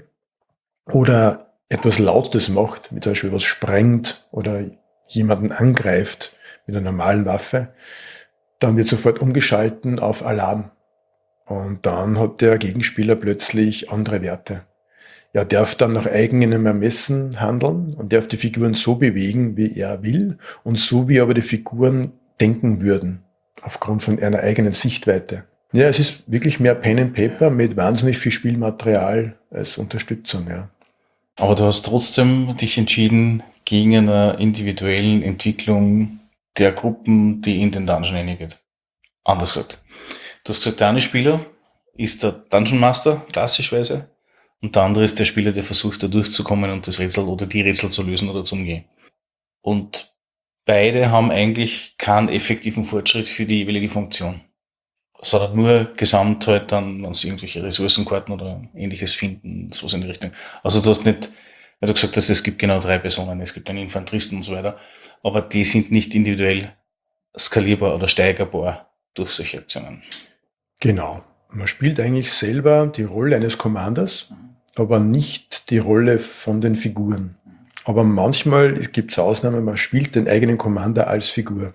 Speaker 4: oder etwas Lautes macht, wie zum Beispiel was sprengt oder jemanden angreift mit einer normalen Waffe, dann wird sofort umgeschalten auf Alarm. Und dann hat der Gegenspieler plötzlich andere Werte. Er darf dann nach eigenem Ermessen handeln und darf die Figuren so bewegen, wie er will und so, wie aber die Figuren denken würden, aufgrund von einer eigenen Sichtweite. Ja, es ist wirklich mehr Pen and Paper mit wahnsinnig viel Spielmaterial als Unterstützung. Ja.
Speaker 3: Aber du hast trotzdem dich entschieden gegen eine individuellen Entwicklung der Gruppen, die in den Dungeon reingeht. Anders gesagt. Du hast gesagt, der eine Spieler ist der Dungeon Master, klassischweise, und der andere ist der Spieler, der versucht, da durchzukommen und das Rätsel oder die Rätsel zu lösen oder zu umgehen. Und beide haben eigentlich keinen effektiven Fortschritt für die jeweilige Funktion. Sondern nur gesamt halt dann, wenn sie irgendwelche Ressourcenkarten oder ähnliches finden, sowas in die Richtung. Also du hast nicht, weil du gesagt hast, es gibt genau drei Personen, es gibt einen Infanteristen und so weiter, aber die sind nicht individuell skalierbar oder steigerbar durch solche Aktionen.
Speaker 4: Genau. Man spielt eigentlich selber die Rolle eines Commanders, aber nicht die Rolle von den Figuren. Aber manchmal gibt es Ausnahmen, man spielt den eigenen Commander als Figur.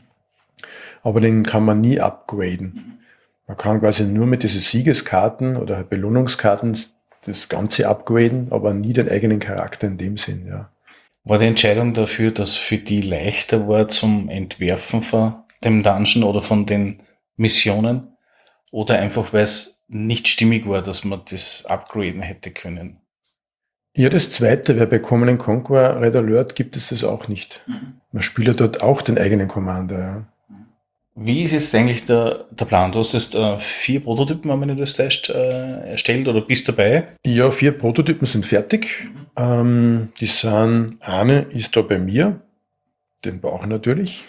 Speaker 4: Aber den kann man nie upgraden. Man kann quasi nur mit diesen Siegeskarten oder Belohnungskarten das Ganze upgraden, aber nie den eigenen Charakter in dem Sinn, ja.
Speaker 3: War die Entscheidung dafür, dass für die leichter war zum Entwerfen von dem Dungeon oder von den Missionen? Oder einfach, weil es nicht stimmig war, dass man das upgraden hätte können?
Speaker 4: Ja, das Zweite, weil bei Command and Conquer Red Alert gibt es das auch nicht. Mhm. Man spielt ja dort auch den eigenen Commander, ja.
Speaker 3: Wie ist jetzt eigentlich der, der Plan? Du hast jetzt äh, vier Prototypen, wenn man nicht das täuscht, äh, erstellt oder bist dabei?
Speaker 4: Ja, vier Prototypen sind fertig. Mhm. Ähm, die sind, eine ist da bei mir, den brauche ich natürlich.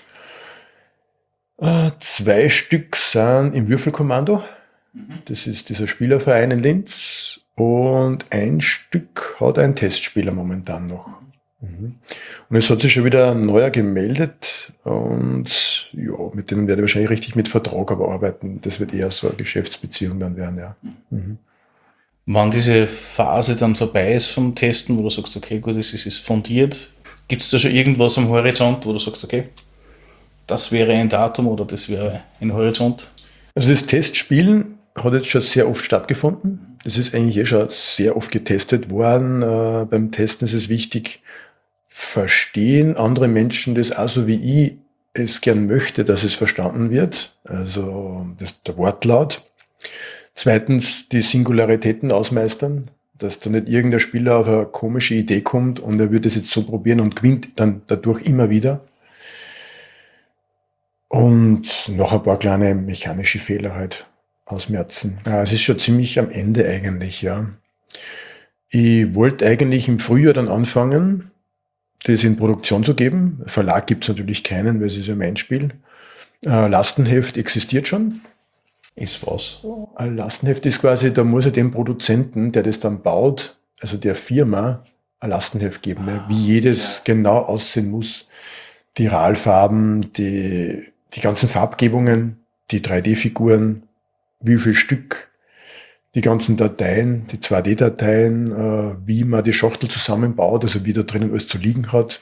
Speaker 4: Äh, zwei Stück sind im Würfelkommando. Mhm. Das ist dieser Spielerverein in Linz. Und ein Stück hat ein Testspieler momentan noch. Mhm. Und es hat sich schon wieder ein neuer gemeldet und ja, mit denen werde ich wahrscheinlich richtig mit Vertrag aber arbeiten. Das wird eher so eine Geschäftsbeziehung dann werden, ja. Mhm.
Speaker 3: Wann diese Phase dann vorbei ist vom Testen, wo du sagst, okay, gut, es ist fundiert, gibt es da schon irgendwas am Horizont, wo du sagst, okay, das wäre ein Datum oder das wäre ein Horizont?
Speaker 4: Also das Testspielen hat jetzt schon sehr oft stattgefunden. Das ist eigentlich eh schon sehr oft getestet worden. Äh, beim Testen ist es wichtig, verstehen andere Menschen das auch so wie ich es gern möchte, dass es verstanden wird. Also das, der Wortlaut. Zweitens die Singularitäten ausmeistern, dass da nicht irgendein Spieler auf eine komische Idee kommt und er würde es jetzt so probieren und gewinnt dann dadurch immer wieder. Und noch ein paar kleine mechanische Fehler halt. ausmerzen. Ja, es ist schon ziemlich am Ende eigentlich, ja. Ich wollte eigentlich im Frühjahr dann anfangen, das in Produktion zu geben. Verlag gibt es natürlich keinen, weil es ist ja mein Spiel. Äh, Lastenheft existiert schon.
Speaker 3: Ist was?
Speaker 4: Ein Lastenheft ist quasi, da muss er dem Produzenten, der das dann baut, also der Firma, ein Lastenheft geben, ne? Wie jedes genau aussehen muss. Die RAL-Farben, die, die ganzen Farbgebungen, die drei D-Figuren, wie viel Stück, die ganzen Dateien, die zwei D-Dateien, äh, wie man die Schachtel zusammenbaut, also wie da drinnen alles zu liegen hat.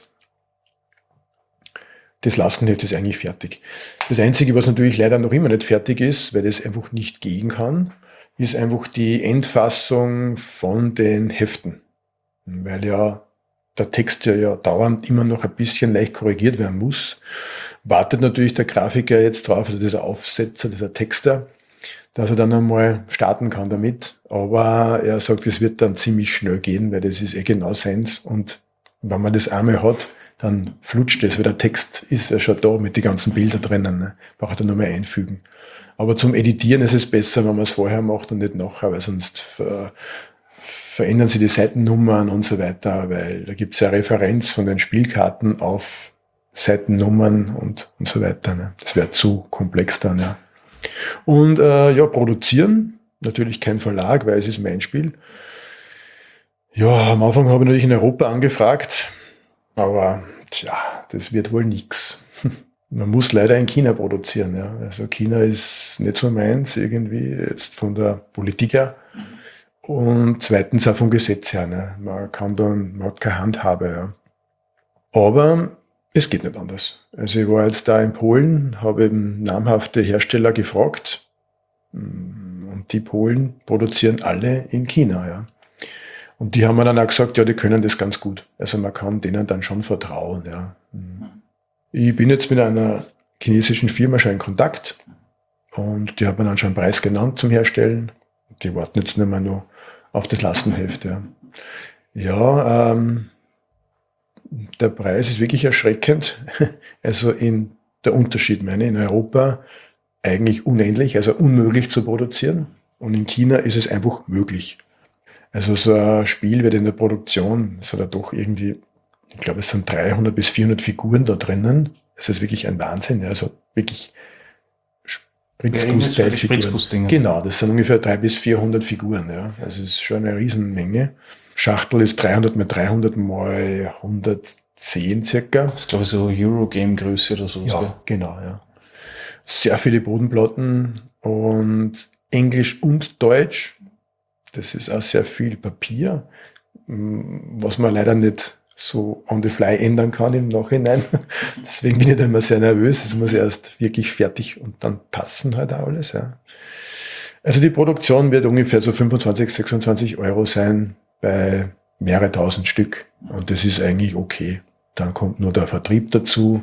Speaker 4: Das Lastenheft ist eigentlich fertig. Das Einzige, was natürlich leider noch immer nicht fertig ist, weil das einfach nicht gehen kann, ist einfach die Endfassung von den Heften. Weil ja der Text ja, ja dauernd immer noch ein bisschen leicht korrigiert werden muss. Wartet natürlich der Grafiker jetzt drauf, also dieser Aufsetzer, dieser Texter, dass er dann einmal starten kann damit. Aber er sagt, es wird dann ziemlich schnell gehen, weil das ist eh genau seins. Und wenn man das einmal hat, dann flutscht es, weil der Text ist ja schon da mit den ganzen Bildern drinnen. Ne? Braucht er nur mehr einfügen. Aber zum Editieren ist es besser, wenn man es vorher macht und nicht nachher, weil sonst ver verändern sich die Seitennummern und so weiter, weil da gibt es ja Referenz von den Spielkarten auf Seitennummern und, und so weiter. Ne? Das wäre zu komplex dann, ja. Und äh, ja, produzieren, natürlich kein Verlag, weil es ist mein Spiel. Ja, am Anfang habe ich natürlich in Europa angefragt, aber tja, das wird wohl nix. Man muss leider in China produzieren. Ja. Also China ist nicht so meins irgendwie, jetzt von der Politik her. Und zweitens auch vom Gesetz her. Ne. Man kann dann, man hat keine Handhabe. Ja. Aber es geht nicht anders. Also ich war jetzt da in Polen, habe eben namhafte Hersteller gefragt. Und die Polen produzieren alle in China. Ja. Und die haben mir dann auch gesagt, ja, die können das ganz gut. Also man kann denen dann schon vertrauen. Ja. Ich bin jetzt mit einer chinesischen Firma schon in Kontakt und die haben mir dann schon einen Preis genannt zum Herstellen. Die warten jetzt nicht mehr nur auf das Lastenheft. Ja, ja ähm, der Preis ist wirklich erschreckend. Also in der Unterschied, meine ich, in Europa eigentlich unendlich, also unmöglich zu produzieren. Und in China ist es einfach möglich. Also so ein Spiel wird in der Produktion, es hat ja doch irgendwie, ich glaube, es sind dreihundert bis vierhundert Figuren da drinnen. Es ist wirklich ein Wahnsinn. Ja. Also wirklich Spritzguss-Teilfiguren. Genau, das sind ungefähr dreihundert bis vierhundert Figuren. Ja. Also es ist schon eine Riesenmenge. Schachtel ist dreihundert mal dreihundert mal hundertzehn circa.
Speaker 3: Das ist, glaube ich, so Eurogame-Größe oder so.
Speaker 4: Ja, gell? Genau, ja. Sehr viele Bodenplatten und Englisch und Deutsch. Das ist auch sehr viel Papier, was man leider nicht so on the fly ändern kann im Nachhinein. Deswegen bin ich da immer sehr nervös. Es muss erst wirklich fertig und dann passen halt auch alles. Ja. Also die Produktion wird ungefähr so fünfundzwanzig, sechsundzwanzig Euro sein bei mehrere tausend Stück. Und das ist eigentlich okay. Dann kommt nur der Vertrieb dazu.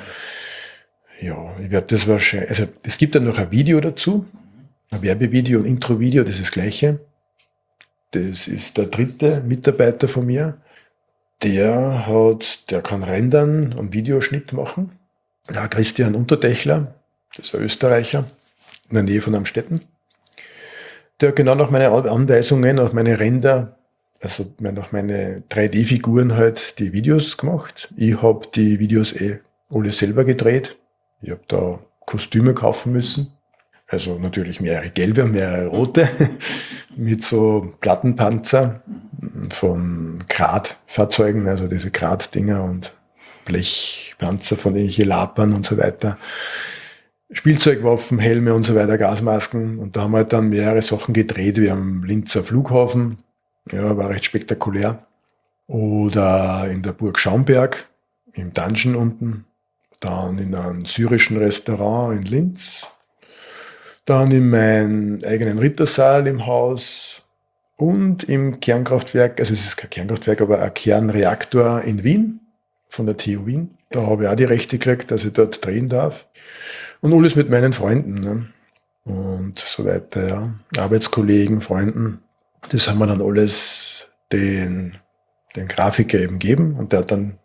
Speaker 4: Ja, ich werde das wahrscheinlich, also es gibt dann noch ein Video dazu, ein Werbevideo, ein Introvideo, das ist das gleiche. Das ist der dritte Mitarbeiter von mir. Der hat, der kann rendern und Videoschnitt machen. Ja, Christian Untertechler, das ist ein Österreicher, in der Nähe von Amstetten. Der hat genau nach meinen Anweisungen, nach meine Render, also nach meine drei D-Figuren halt die Videos gemacht. Ich habe die Videos eh alle selber gedreht. Ich habe da Kostüme kaufen müssen. Also natürlich mehrere gelbe und mehrere rote mit so Plattenpanzer von Gradfahrzeugen, also diese Graddinger und Blechpanzer von den Lapern und so weiter. Spielzeugwaffen, Helme und so weiter, Gasmasken. Und da haben wir halt dann mehrere Sachen gedreht, wie am Linzer Flughafen. Ja, war recht spektakulär. Oder in der Burg Schaumberg, im Dungeon unten. Dann in einem syrischen Restaurant in Linz. Dann in meinem eigenen Rittersaal im Haus und im Kernkraftwerk, also es ist kein Kernkraftwerk, aber ein Kernreaktor in Wien, von der T U Wien. Da habe ich auch die Rechte gekriegt, dass ich dort drehen darf. Und alles mit meinen Freunden, ne? Und so weiter, ja. Arbeitskollegen, Freunden. Das haben wir dann alles den, den Grafiker eben gegeben und der hat dann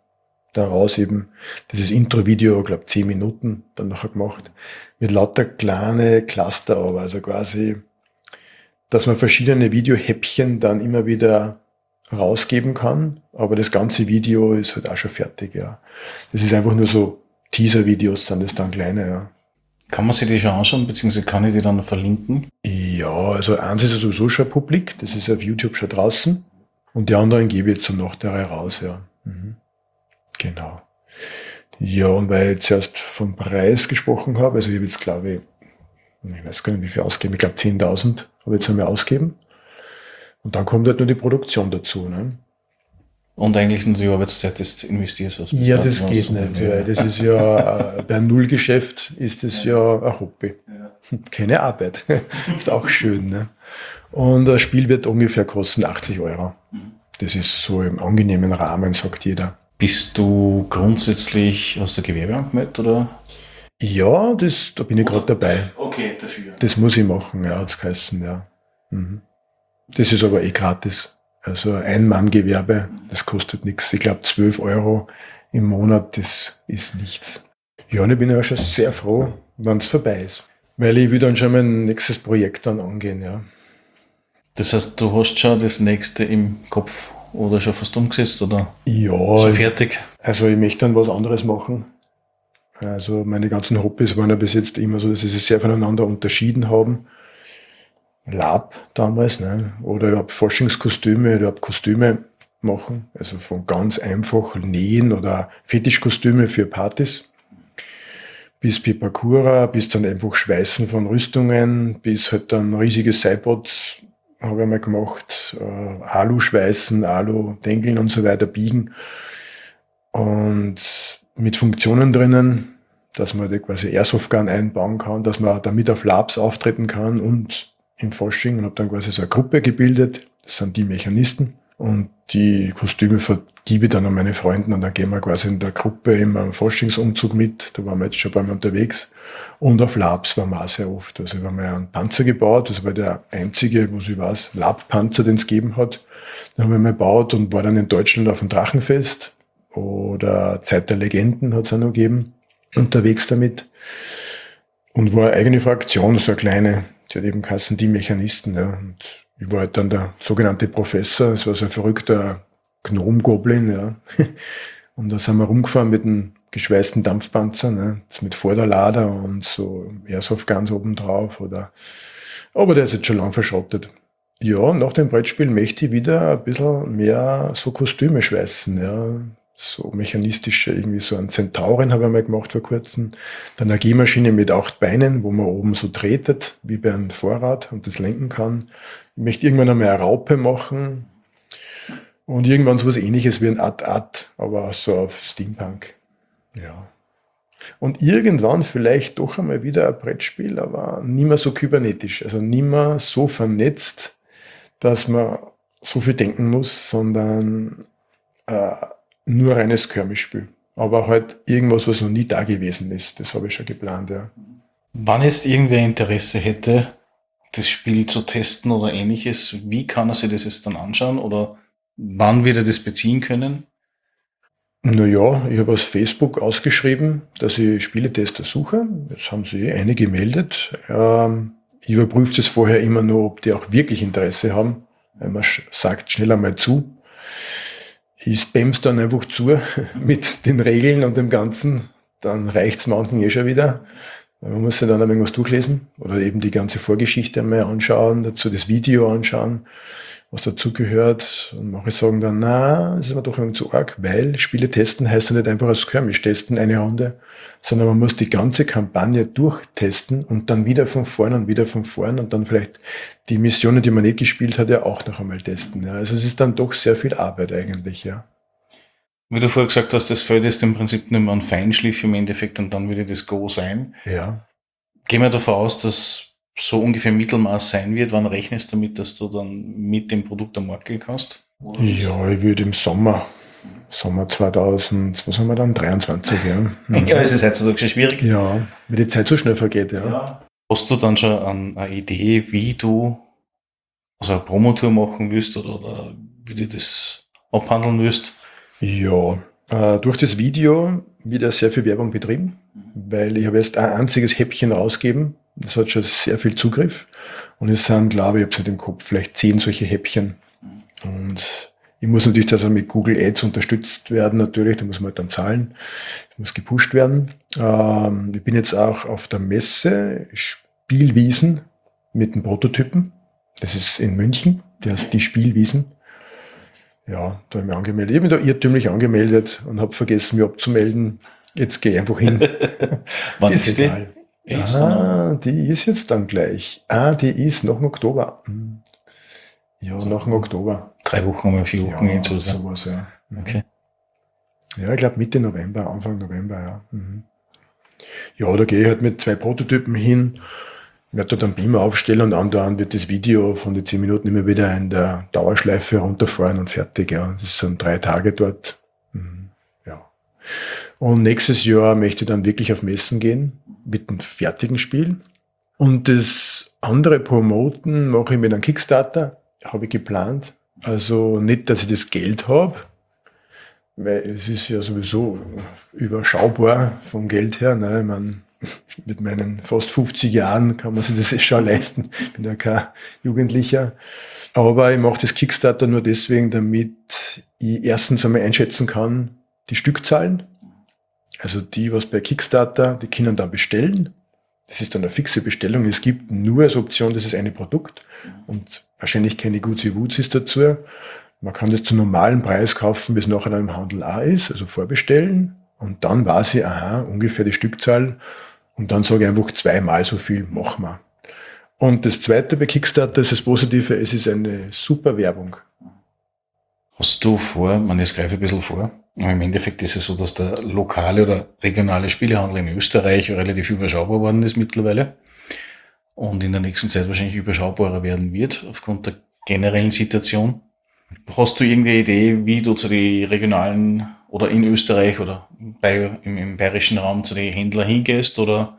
Speaker 4: daraus eben dieses Intro-Video, ich glaube zehn Minuten dann nachher gemacht, mit lauter kleine Cluster, aber also quasi, dass man verschiedene Videohäppchen dann immer wieder rausgeben kann, aber das ganze Video ist halt auch schon fertig, ja. Das ist einfach nur so Teaser-Videos, sind das dann kleine, ja.
Speaker 3: Kann man sich die schon anschauen, beziehungsweise kann ich die dann verlinken?
Speaker 4: Ja, also eins ist ja sowieso schon publik, das ist auf YouTube schon draußen und die anderen gebe ich jetzt so nach der Reihe raus, ja. Mhm. Genau. Ja, und weil ich jetzt erst vom Preis gesprochen habe, also ich habe jetzt glaube ich, ich weiß gar nicht, wie viel ausgeben, ich glaube zehntausend habe ich jetzt einmal ausgeben. Und dann kommt halt nur die Produktion dazu, ne?
Speaker 3: Und eigentlich nur die Arbeitszeit, das du investierst. Was
Speaker 4: Ja, das geht nicht, weil das ist ja, äh, bei einem Nullgeschäft ist das ja ein Hobby.
Speaker 3: Ja.
Speaker 4: Keine Arbeit. Ist auch schön, ne? Und das Spiel wird ungefähr kosten achtzig Euro. Das ist so im angenehmen Rahmen, sagt jeder.
Speaker 3: Bist du grundsätzlich aus der Gewerbe angemeldet, oder?
Speaker 4: Ja, das, da bin ich gerade dabei.
Speaker 3: Okay, dafür.
Speaker 4: Das muss ich machen, ja, hat's geheißen, ja. Mhm. Das ist aber eh gratis. Also Ein-Mann-Gewerbe, das kostet nichts. Ich glaube zwölf Euro im Monat, das ist nichts. Ja, und ich bin ja schon sehr froh, wenn es vorbei ist. Weil ich will dann schon mein nächstes Projekt dann angehen, ja.
Speaker 3: Das heißt, du hast schon das nächste im Kopf oder schon fast umgesetzt oder
Speaker 4: Ja,
Speaker 3: schon fertig?
Speaker 4: also ich möchte dann was anderes machen. Also meine ganzen Hobbys waren ja bis jetzt immer so, dass sie sich sehr voneinander unterschieden haben. Lab damals, ne? Oder überhaupt Forschungskostüme, überhaupt Kostüme machen. Also von ganz einfach Nähen oder Fetischkostüme für Partys. Bis Pipakura, bis dann einfach Schweißen von Rüstungen, bis halt dann riesige Cybots habe ich mal gemacht, äh, Alu-Schweißen, Alu-Dengeln und so weiter, biegen. Und mit Funktionen drinnen, dass man da quasi Airsoft-Gun einbauen kann, dass man damit auf Labs auftreten kann und im Fasching, und habe dann quasi so eine Gruppe gebildet. Das sind die Mechanisten. Und die Kostüme vergebe ich dann an meine Freunde und dann gehen wir quasi in der Gruppe immer am Faschingsumzug mit. Da waren wir jetzt schon bei mir unterwegs. Und auf Labs waren wir auch sehr oft. Also wir haben ja einen Panzer gebaut. Das war der einzige, wo ich weiß, Lab-Panzer, den es gegeben hat. Den haben wir mal gebaut und war dann in Deutschland auf dem Drachenfest. Oder Zeit der Legenden hat es auch noch gegeben. Unterwegs damit. Und war eine eigene Fraktion, so eine kleine. Die hat eben geheißen, die Mechanisten. Ja. Und ich war halt dann der sogenannte Professor. Es war so ein verrückter Gnom-Goblin. Ja. Und da sind wir rumgefahren mit einem geschweißten Dampfpanzer, ne. Das mit Vorderlader und so Airsoft-Guns oben drauf. Oder. Aber der ist jetzt schon lang verschrottet. Ja, nach dem Brettspiel möchte ich wieder ein bisschen mehr so Kostüme schweißen. Ja. So mechanistische, irgendwie so einen Zentauren habe ich mal gemacht vor kurzem. Dann eine Gehmaschine mit acht Beinen, wo man oben so tretet, wie bei einem Vorrad und das lenken kann. Ich möchte irgendwann einmal eine Raupe machen und irgendwann so was Ähnliches wie ein At-At, aber so auf Steampunk. Ja. Und irgendwann vielleicht doch einmal wieder ein Brettspiel, aber nicht mehr so kybernetisch, also nicht mehr so vernetzt, dass man so viel denken muss, sondern äh, nur reines Skirmish-Spiel. Aber halt irgendwas, was noch nie da gewesen ist. Das habe ich schon geplant, ja.
Speaker 3: Wann jetzt irgendwer Interesse hätte, das Spiel zu testen oder ähnliches, wie kann er sich das jetzt dann anschauen oder wann wird er das beziehen können?
Speaker 4: Naja, ich habe aus Facebook ausgeschrieben, dass ich Spieletester suche. Jetzt haben sich eh einige gemeldet. Ähm, ich überprüfe das vorher immer nur, ob die auch wirklich Interesse haben. Weil man sagt schnell einmal zu. Ich spam's dann einfach zu mit den Regeln und dem Ganzen. Dann reicht's manchen eh schon wieder. Man muss sich dann irgendwas durchlesen oder eben die ganze Vorgeschichte einmal anschauen, dazu das Video anschauen, was dazugehört. Und manche sagen dann, na, das ist mir doch irgendwie zu arg, weil Spiele testen heißt ja nicht einfach als Skirmish testen, eine Runde, sondern man muss die ganze Kampagne durchtesten und dann wieder von vorn und wieder von vorn und dann vielleicht die Missionen, die man nicht gespielt hat, ja auch noch einmal testen. Ja. Also es ist dann doch sehr viel Arbeit eigentlich, ja.
Speaker 3: Wie du vorher gesagt hast, das Feld ist im Prinzip nicht mehr ein Feinschliff im Endeffekt und dann würde das Go sein.
Speaker 4: Ja.
Speaker 3: Gehen wir davon aus, dass so ungefähr Mittelmaß sein wird. Wann rechnest du damit, dass du dann mit dem Produkt am Markt gehen kannst? Oder?
Speaker 4: Ja, ich würde im Sommer, Sommer zweitausend, was haben wir dann, dreiundzwanzig, ja. Mhm.
Speaker 3: Ja, es ist heutzutage schon schwierig.
Speaker 4: Ja, weil die Zeit so schnell vergeht, ja.
Speaker 3: Ja. Hast du dann schon eine, eine Idee, wie du also eine Promotour machen willst oder, oder wie du das abhandeln willst?
Speaker 4: Ja, Äh, durch das Video wird ja sehr viel Werbung betrieben, weil ich habe jetzt ein einziges Häppchen rausgegeben. Das hat schon sehr viel Zugriff. Und es sind, glaube ich, ich habe es nicht im Kopf, vielleicht zehn solche Häppchen. Und ich muss natürlich dann mit Google Ads unterstützt werden, natürlich. Da muss man halt dann zahlen. Das muss gepusht werden. Ähm, ich bin jetzt auch auf der Messe Spielwiesen mit dem Prototypen. Das ist in München. Der heißt die Spielwiesen. Ja, da habe ich mich angemeldet. Ich habe mich da irrtümlich angemeldet und habe vergessen, mich abzumelden. Jetzt gehe ich einfach hin.
Speaker 3: Wann
Speaker 4: ist
Speaker 3: ist
Speaker 4: egal.
Speaker 3: die?
Speaker 4: Ah, die ist jetzt dann gleich. Ah, die ist noch im Oktober. Hm. Ja,
Speaker 3: Also
Speaker 4: nach dem Oktober.
Speaker 3: Drei Wochen oder vier Wochen
Speaker 4: Ja,
Speaker 3: hin zu.
Speaker 4: sowas, ja. Mhm.
Speaker 3: Okay.
Speaker 4: Ja, ich glaube Mitte November, Anfang November, ja. Mhm. Ja, da gehe ich halt mit zwei Prototypen hin, werde dort einen Beamer aufstellen und andauernd wird das Video von den zehn Minuten immer wieder in der Dauerschleife runterfahren und fertig. Ja. Das sind drei Tage dort. Mhm. Ja. Und nächstes Jahr möchte ich dann wirklich auf Messen gehen mit einem fertigen Spiel. Und das andere Promoten mache ich mit einem Kickstarter, habe ich geplant. Also nicht, dass ich das Geld habe, weil es ist ja sowieso überschaubar vom Geld her. Ne? Ich meine, mit meinen fast fünfzig Jahren kann man sich das schon leisten. Ich bin ja kein Jugendlicher. Aber ich mache das Kickstarter nur deswegen, damit ich erstens einmal einschätzen kann, die Stückzahlen. Also die, was bei Kickstarter, die können dann bestellen. Das ist dann eine fixe Bestellung. Es gibt nur als Option dieses eine Produkt und wahrscheinlich keine Gucci-Wuzis dazu. Man kann das zu normalen Preis kaufen, wie es nachher dann im Handel auch ist, also vorbestellen. Und dann weiß ich, aha, ungefähr die Stückzahl. Und dann sage ich einfach zweimal so viel, machen wir. Und das Zweite bei Kickstarter ist das Positive, es ist eine super Werbung.
Speaker 3: Hast du vor, man jetzt greife ein bisschen vor, aber im Endeffekt ist es so, dass der lokale oder regionale Spielehandel in Österreich relativ überschaubar geworden ist mittlerweile und in der nächsten Zeit wahrscheinlich überschaubarer werden wird aufgrund der generellen Situation. Hast du irgendeine Idee, wie du zu den regionalen oder in Österreich oder bei, im, im bayerischen Raum zu den Händlern hingehst oder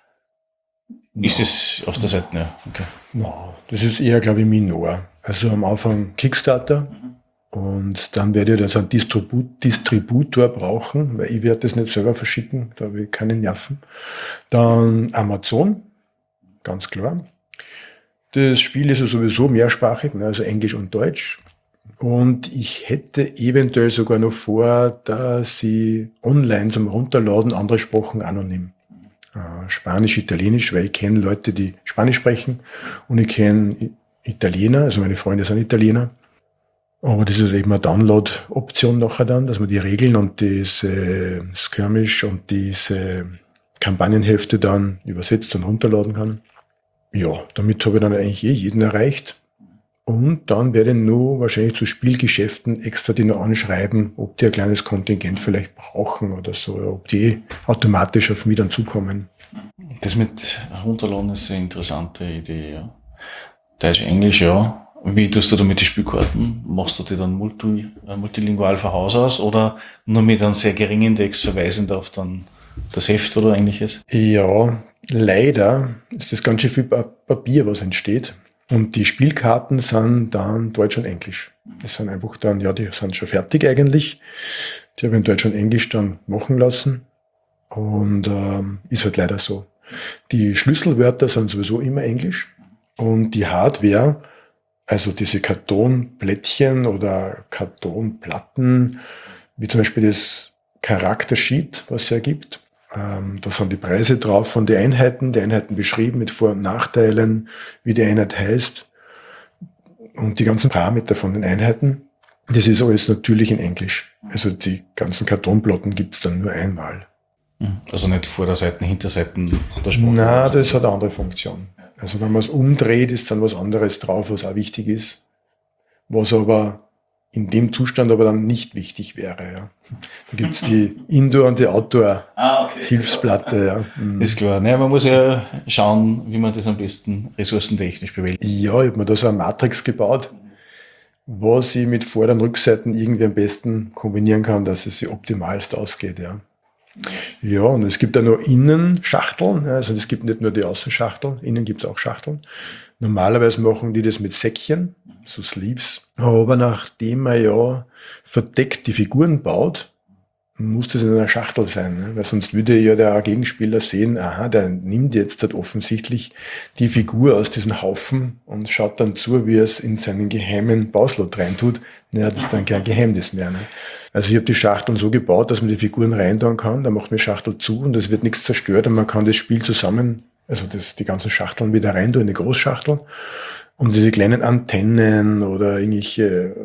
Speaker 3: ist es auf der Seite? Ja, okay.
Speaker 4: No, das ist eher, glaube ich, minor. Also am Anfang Kickstarter. Und dann werde ich jetzt einen Distribu- Distributor brauchen, weil ich werde das nicht selber verschicken, da habe ich keine Nerven. Dann Amazon, ganz klar. Das Spiel ist ja sowieso mehrsprachig, ne, also Englisch und Deutsch. Und ich hätte eventuell sogar noch vor, dass ich online zum Runterladen andere Sprachen anonym. Äh, Spanisch, Italienisch, weil ich kenne Leute, die Spanisch sprechen und ich kenne Italiener, also meine Freunde sind Italiener. Aber das ist eben eine Download-Option nachher dann, dass man die Regeln und diese Skirmish und diese Kampagnenhefte dann übersetzt und runterladen kann. Ja, damit habe ich dann eigentlich eh jeden erreicht. Und dann werde ich nur wahrscheinlich zu Spielgeschäften extra die noch anschreiben, ob die ein kleines Kontingent vielleicht brauchen oder so, oder ob die automatisch auf mich dann zukommen.
Speaker 3: Das mit Runterladen ist eine interessante Idee, ja. Deutsch, Englisch, ja. Wie tust du da mit den Spielkarten? Machst du die dann multi, äh, multilingual von Haus aus oder nur mit einem sehr geringen Text verweisend auf dann das Heft oder ähnliches?
Speaker 4: Ja, leider ist das ganz schön viel Papier, was entsteht. Und die Spielkarten sind dann Deutsch und Englisch. Das sind einfach dann, ja, die sind schon fertig eigentlich. Die habe ich in Deutsch und Englisch dann machen lassen. Und ähm, ist halt leider so. Die Schlüsselwörter sind sowieso immer Englisch. Und die Hardware, also diese Kartonplättchen oder Kartonplatten, wie zum Beispiel das Charaktersheet, was es ja gibt. Ähm, da sind die Preise drauf von den Einheiten, die Einheiten beschrieben mit Vor- und Nachteilen, wie die Einheit heißt und die ganzen Parameter von den Einheiten. Das ist alles natürlich in Englisch. Also die ganzen Kartonplatten gibt es dann nur einmal.
Speaker 3: Also nicht Vorderseiten, Hinterseiten an der Sprache?
Speaker 4: Nein, das hat eine andere Funktion. Also wenn man es umdreht, ist dann was anderes drauf, was auch wichtig ist. Was aber in dem Zustand aber dann nicht wichtig wäre. Ja. Da gibt es die Indoor- und die Outdoor-Hilfsplatte. Ja. Mhm.
Speaker 3: Ist klar. Naja, man muss ja schauen, wie man das am besten ressourcentechnisch bewältigt.
Speaker 4: Ja, ich habe mir da so eine Matrix gebaut, was ich mit Vorder- und Rückseiten irgendwie am besten kombinieren kann, dass es sich optimalst ausgeht. Ja. Ja, und es gibt da noch Innenschachteln, also es gibt nicht nur die Außenschachteln, innen gibt es auch Schachteln. Normalerweise machen die das mit Säckchen, so Sleeves. Aber nachdem man ja verdeckt die Figuren baut, muss das in einer Schachtel sein, ne? Weil sonst würde ja der Gegenspieler sehen, aha, der nimmt jetzt halt offensichtlich die Figur aus diesem Haufen und schaut dann zu, wie er es in seinen geheimen Bauslot reintut. Naja, das ist dann kein Geheimnis mehr. Ne? Also ich habe die Schachteln so gebaut, dass man die Figuren reintun kann, dann macht man die Schachtel zu und es wird nichts zerstört und man kann das Spiel zusammen, also das, die ganzen Schachteln wieder reintun in die Großschachtel und diese kleinen Antennen oder irgendwelche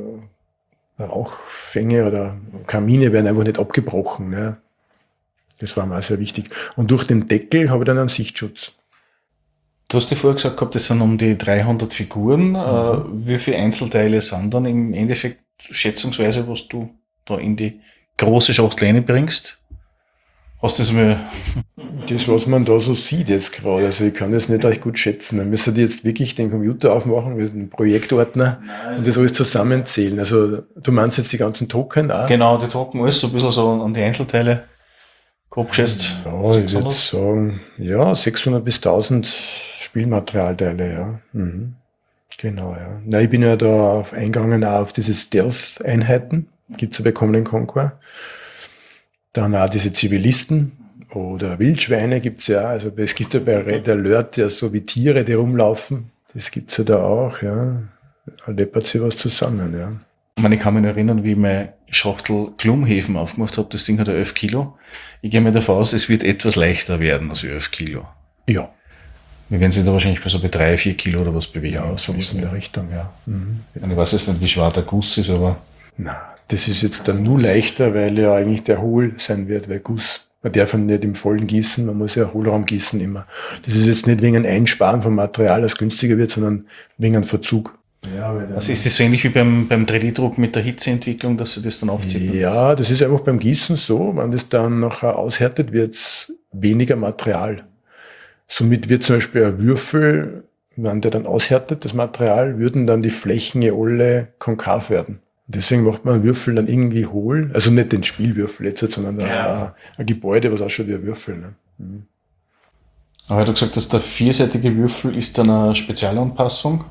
Speaker 4: Rauchfänge oder Kamine werden einfach nicht abgebrochen. Ne? Das war mir auch sehr wichtig. Und durch den Deckel habe ich dann einen Sichtschutz.
Speaker 3: Du hast dir vorher gesagt gehabt, das sind um die dreihundert Figuren.
Speaker 4: Mhm.
Speaker 3: Äh, wie viele Einzelteile sind dann im Endeffekt schätzungsweise, was du da in die große Schachtel reinbringst? Hast du das mal...
Speaker 4: Das, was man da so sieht jetzt gerade, also ich kann das nicht recht gut schätzen. Dann müsste ich jetzt wirklich den Computer aufmachen mit einem Projektordner
Speaker 3: Nein,
Speaker 4: und das alles zusammenzählen. Also du meinst jetzt die ganzen Token auch?
Speaker 3: Genau, die Token alles so ein bisschen so an die Einzelteile grob geschätzt.
Speaker 4: Ja, ich würde sagen, ja, sechshundert bis tausend Spielmaterialteile, ja. Mhm. Genau, ja. Na, ich bin ja da auf eingegangen auch auf diese Stealth-Einheiten, gibt's ja bei Command and Conquer. Dann auch diese Zivilisten oder Wildschweine gibt's ja auch. Also es gibt ja bei Red Alert ja so wie Tiere, die rumlaufen. Das gibt's ja da auch, ja. Da läppert sich was zusammen, ja.
Speaker 3: Ich meine, ich kann mich noch erinnern, wie ich meine Schachtel Glumhäfen aufgemacht habe. Das Ding hat ja elf Kilo. Ich gehe mir davon aus, es wird etwas leichter werden als elf Kilo.
Speaker 4: Ja.
Speaker 3: Wir werden sich da wahrscheinlich bei so bei drei, vier Kilo oder was bewegen.
Speaker 4: Ja, sowas in der Richtung, ja. Mhm.
Speaker 3: Und ich weiß jetzt nicht, wie schwer der Guss ist, aber...
Speaker 4: Na, das ist jetzt dann nur leichter, weil ja eigentlich der Hohl sein wird, weil Guss, man darf ihn nicht im Vollen gießen, man muss ja Hohlraum gießen immer. Das ist jetzt nicht wegen ein Einsparen vom Material, das günstiger wird, sondern wegen einem Verzug.
Speaker 3: Ja, also ist das so ähnlich wie beim, beim drei D-Druck mit der Hitzeentwicklung, dass sie das dann aufzieht?
Speaker 4: Ja, das ist einfach beim Gießen so, wenn das dann nachher aushärtet, wird es weniger Material. Somit wird zum Beispiel ein Würfel, wenn der dann aushärtet, das Material, würden dann die Flächen ja alle konkav werden. Deswegen macht man einen Würfel dann irgendwie hohl, also nicht den Spielwürfel jetzt, sondern ja. ein, ein Gebäude, was ausschaut wie ein Würfel. Ne? Mhm.
Speaker 3: Aber du gesagt, dass der vierseitige Würfel ist dann eine Spezialanpassung?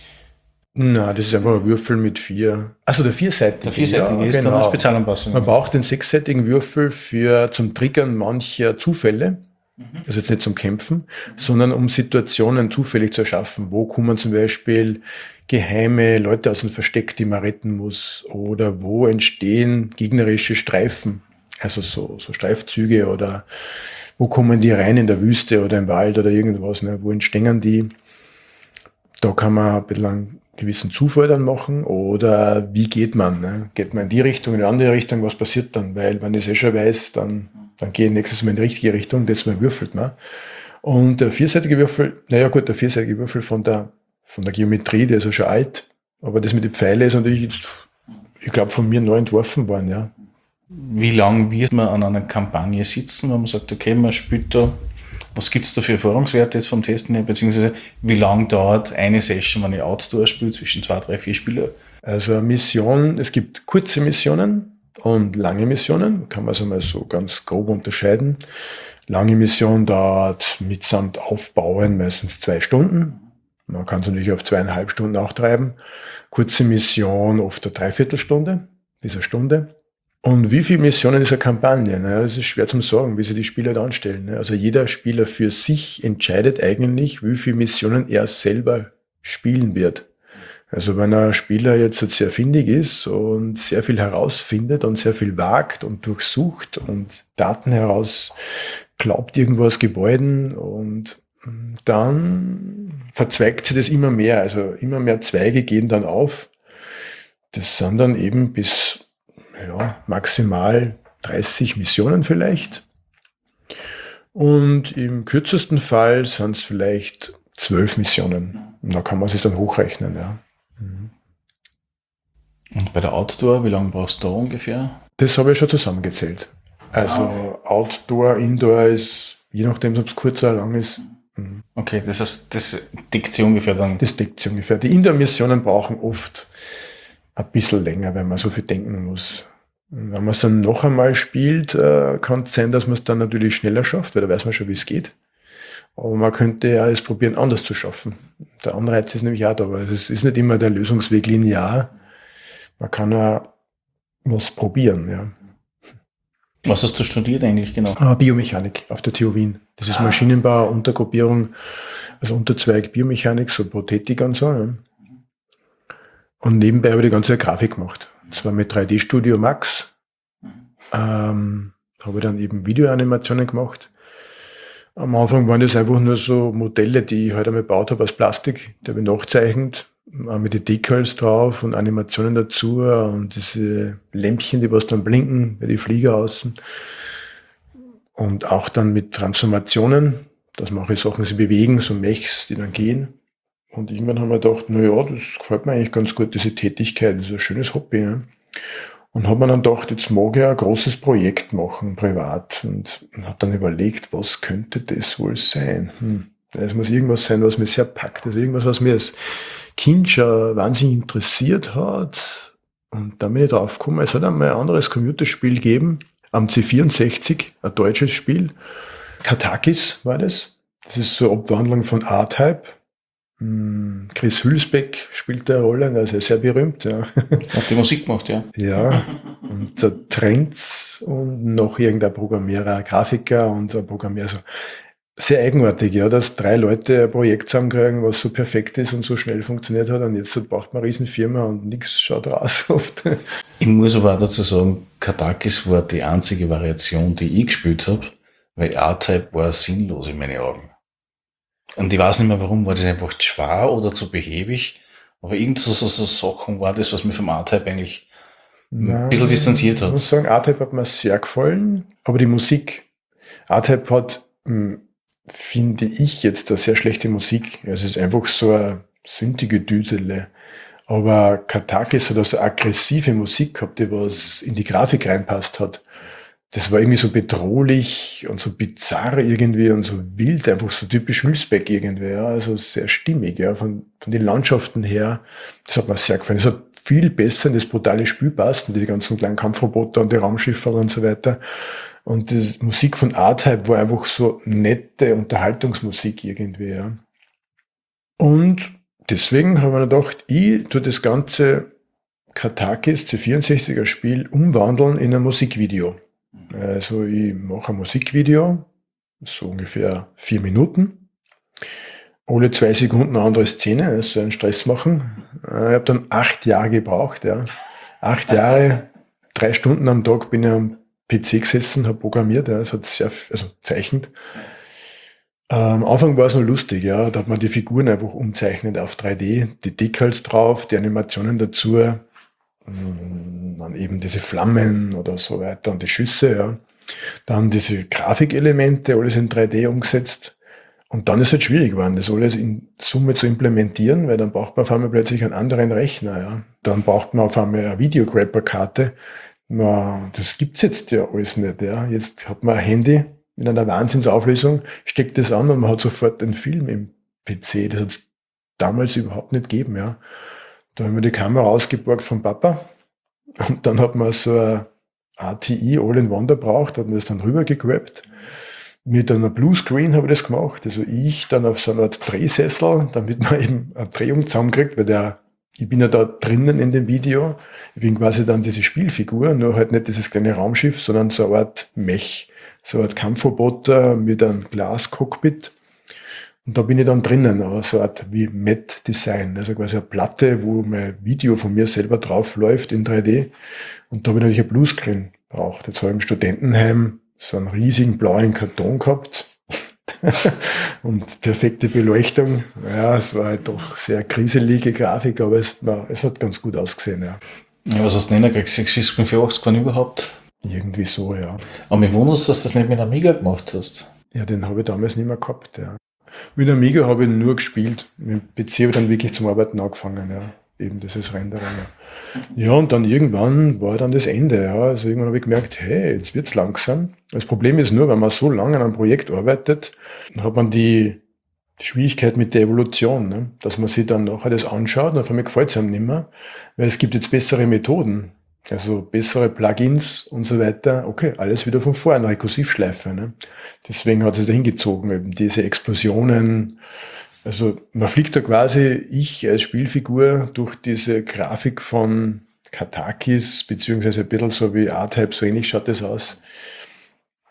Speaker 4: Na, das ist einfach ein Würfel mit vier. Also der vierseitige.
Speaker 3: Der vierseitige
Speaker 4: ja,
Speaker 3: ist
Speaker 4: genau.
Speaker 3: dann eine Spezialanpassung.
Speaker 4: Man braucht den sechsseitigen Würfel für zum Triggern mancher Zufälle. Also jetzt nicht zum Kämpfen, mhm. sondern um Situationen zufällig zu erschaffen. Wo kommen zum Beispiel geheime Leute aus dem Versteck, die man retten muss? Oder wo entstehen gegnerische Streifen? Also so, so Streifzüge oder wo kommen die rein in der Wüste oder im Wald oder irgendwas? Ne? Wo entstehen die? Da kann man ein bisschen einen gewissen Zufall dann machen. Oder wie geht man? Ne? Geht man in die Richtung, in die andere Richtung? Was passiert dann? Weil wenn ich es eh schon weiß, dann Dann gehe ich nächstes Mal in die richtige Richtung, das Mal würfelt man. Und der vierseitige Würfel, naja gut, der vierseitige Würfel von der, von der Geometrie, der ist ja schon alt, aber das mit den Pfeilen ist natürlich jetzt, ich glaube, von mir neu entworfen worden, ja.
Speaker 3: Wie lange wird man an einer Kampagne sitzen, wenn man sagt, okay, man spielt da, was gibt es da für Erfahrungswerte jetzt vom Testen her, beziehungsweise wie lange dauert eine Session, wenn ich Outdoor spiele, zwischen zwei, drei, vier Spieler?
Speaker 4: Also eine Mission, es gibt kurze Missionen, und lange Missionen, kann man also mal so ganz grob unterscheiden. Lange Mission dauert mitsamt Aufbauen meistens zwei Stunden. Man kann es natürlich auf zweieinhalb Stunden auch treiben. Kurze Mission oft eine Dreiviertelstunde, bis eine Stunde. Und wie viele Missionen ist eine Kampagne? Es ist schwer zu sagen, wie sich die Spieler da anstellen. Also jeder Spieler für sich entscheidet eigentlich, wie viele Missionen er selber spielen wird. Also wenn ein Spieler jetzt sehr findig ist und sehr viel herausfindet und sehr viel wagt und durchsucht und Daten heraus glaubt irgendwo aus Gebäuden und dann verzweigt sich das immer mehr. Also immer mehr Zweige gehen dann auf. Das sind dann eben bis ja, maximal dreißig Missionen vielleicht. Und im kürzesten Fall sind es vielleicht zwölf Missionen. Und da kann man sich dann hochrechnen, ja.
Speaker 3: Und bei der Outdoor, wie lange brauchst du da ungefähr?
Speaker 4: Das habe ich schon zusammengezählt. Also Outdoor, Indoor ist, je nachdem, ob es kurz oder lang ist.
Speaker 3: Okay, das heißt, das deckt sich ungefähr dann.
Speaker 4: Das deckt sich ungefähr. Die Indoor-Missionen brauchen oft ein bisschen länger, weil man so viel denken muss. Wenn man es dann noch einmal spielt, kann es sein, dass man es dann natürlich schneller schafft, weil da weiß man schon, wie es geht. Aber man könnte ja es probieren, anders zu schaffen. Der Anreiz ist nämlich auch da, aber es ist nicht immer der Lösungsweg linear. Man kann ja was probieren, ja.
Speaker 3: Was hast du studiert eigentlich genau?
Speaker 4: Ah, Biomechanik auf der T U Wien. Das ist Maschinenbau, Untergruppierung, also Unterzweig Biomechanik, so Prothetik und so. Ja. Und nebenbei habe ich die ganze Grafik gemacht. Das war mit drei D Studio Max. Ähm, habe ich dann eben Videoanimationen gemacht. Am Anfang waren das einfach nur so Modelle, die ich halt einmal gebaut habe aus Plastik. Die habe ich nachgezeichnet, auch mit den Decals drauf und Animationen dazu und diese Lämpchen, die was dann blinken bei den Flieger außen. Und auch dann mit Transformationen, dass manche Sachen sich bewegen, so Mechs, die dann gehen. Und irgendwann haben wir gedacht, na ja, das gefällt mir eigentlich ganz gut, diese Tätigkeit, das ist ein schönes Hobby. Ja. Und habe mir dann gedacht, jetzt mag ich ein großes Projekt machen, privat. Und habe dann überlegt, was könnte das wohl sein? Hm. Es muss irgendwas sein, was mich sehr packt. Also irgendwas, was mir als Kind schon wahnsinnig interessiert hat. Und dann bin ich drauf gekommen, es hat einmal ein anderes Computerspiel gegeben, am C vierundsechzig, ein deutsches Spiel. Katakis war das. Das ist so eine Abwandlung von R-Type. Chris Hülsbeck spielt eine Rolle, also er ist sehr berühmt. Ja.
Speaker 3: Hat die Musik gemacht, ja.
Speaker 4: Ja, und der Trends und noch irgendein Programmierer, ein Grafiker und ein Programmierer. Also sehr eigenartig, ja, dass drei Leute ein Projekt zusammenkriegen, was so perfekt ist und so schnell funktioniert hat und jetzt braucht man eine Riesenfirma und nichts schaut raus oft.
Speaker 3: Ich muss aber auch dazu sagen, Katakis war die einzige Variation, die ich gespielt habe, weil R-Type war sinnlos in meinen Augen. Und ich weiß nicht mehr warum, war das einfach zu schwer oder zu behäbig, aber irgend so, so, so Sachen war das, was mir vom R-Type eigentlich
Speaker 4: Nein,
Speaker 3: ein bisschen distanziert hat.
Speaker 4: Ich muss sagen, R-Type hat mir sehr gefallen, aber die Musik, R-Type hat, mh, finde ich jetzt, eine sehr schlechte Musik. Also es ist einfach so eine sündige Düdele. Aber Katakis hat also aggressive Musik gehabt, die was in die Grafik reinpasst hat. Das war irgendwie so bedrohlich und so bizarr irgendwie und so wild, einfach so typisch Hülsbeck irgendwie, ja, also sehr stimmig, ja, von, von den Landschaften her. Das hat mir sehr gefallen. Es hat viel besser in das brutale Spiel passt, mit den ganzen kleinen Kampfroboter und die Raumschiffe und so weiter. Und die Musik von R-Type war einfach so nette Unterhaltungsmusik irgendwie, ja. Und deswegen haben wir gedacht, ich tue das ganze Katakis C vierundsechziger Spiel umwandeln in ein Musikvideo. Also ich mache ein Musikvideo, so ungefähr vier Minuten. Alle zwei Sekunden eine andere Szene, also einen Stress machen. Ich habe dann acht Jahre gebraucht, ja. Acht Jahre, drei Stunden am Tag bin ich am P C gesessen, habe programmiert, ja. Es hat sehr, also zeichnet. Am Anfang war es noch lustig, ja. Da hat man die Figuren einfach umzeichnet auf drei D, die Decals drauf, die Animationen dazu. Dann eben diese Flammen oder so weiter und die Schüsse, ja. Dann diese Grafikelemente, alles in drei D umgesetzt. Und dann ist es halt schwierig geworden, das alles in Summe zu implementieren, weil dann braucht man auf einmal plötzlich einen anderen Rechner, ja. Dann braucht man auf einmal eine Videograpper-Karte. Das gibt's jetzt ja alles nicht, ja. Jetzt hat man ein Handy mit einer Wahnsinnsauflösung, steckt das an und man hat sofort einen Film im P C. Das hat es damals überhaupt nicht gegeben, ja. Da haben wir die Kamera ausgeborgt vom Papa und dann hat man so ein A T I All-in-One da braucht, hat man das dann rübergegrabt. Mit einer Bluescreen habe ich das gemacht, also ich dann auf so einer Art Drehsessel, damit man eben eine Drehung zusammenkriegt, weil der, ich bin ja da drinnen in dem Video, ich bin quasi dann diese Spielfigur, nur halt nicht dieses kleine Raumschiff, sondern so eine Art Mech, so eine Art Kampfroboter mit einem Glascockpit. Und da bin ich dann drinnen, aber so eine Art wie Matte Design, also quasi eine Platte, wo mein Video von mir selber drauf läuft in drei D. Und da habe ich natürlich ein Bluescreen braucht. Jetzt habe ich im Studentenheim so einen riesigen blauen Karton gehabt und perfekte Beleuchtung. Ja, es war halt doch sehr kriselige Grafik, aber es, war, es hat ganz gut ausgesehen, ja.
Speaker 3: Ja, was hast du denn gekriegt? sechs fünf achtzig waren überhaupt?
Speaker 4: Irgendwie so, ja.
Speaker 3: Aber mich wundert es, dass du das nicht mit Amiga gemacht hast.
Speaker 4: Ja, den habe ich damals nicht mehr gehabt, ja. Mit Amiga habe ich nur gespielt. Mit dem P C habe ich dann wirklich zum Arbeiten angefangen, ja. Eben dieses Rendering. Ja. Ja, und dann irgendwann war dann das Ende, ja. Also irgendwann habe ich gemerkt, hey, jetzt wird's langsam. Das Problem ist nur, wenn man so lange an einem Projekt arbeitet, dann hat man die, die Schwierigkeit mit der Evolution, ne? Dass man sich dann nachher das anschaut und auf einmal gefällt es einem nicht mehr, weil es gibt jetzt bessere Methoden. Also bessere Plugins und so weiter. Okay, alles wieder von vorne, Rekursivschleife. Ne? Deswegen hat es da hingezogen, eben diese Explosionen. Also man fliegt da quasi, ich als Spielfigur, durch diese Grafik von Katakis, beziehungsweise ein bisschen so wie R-Type, so ähnlich schaut das aus.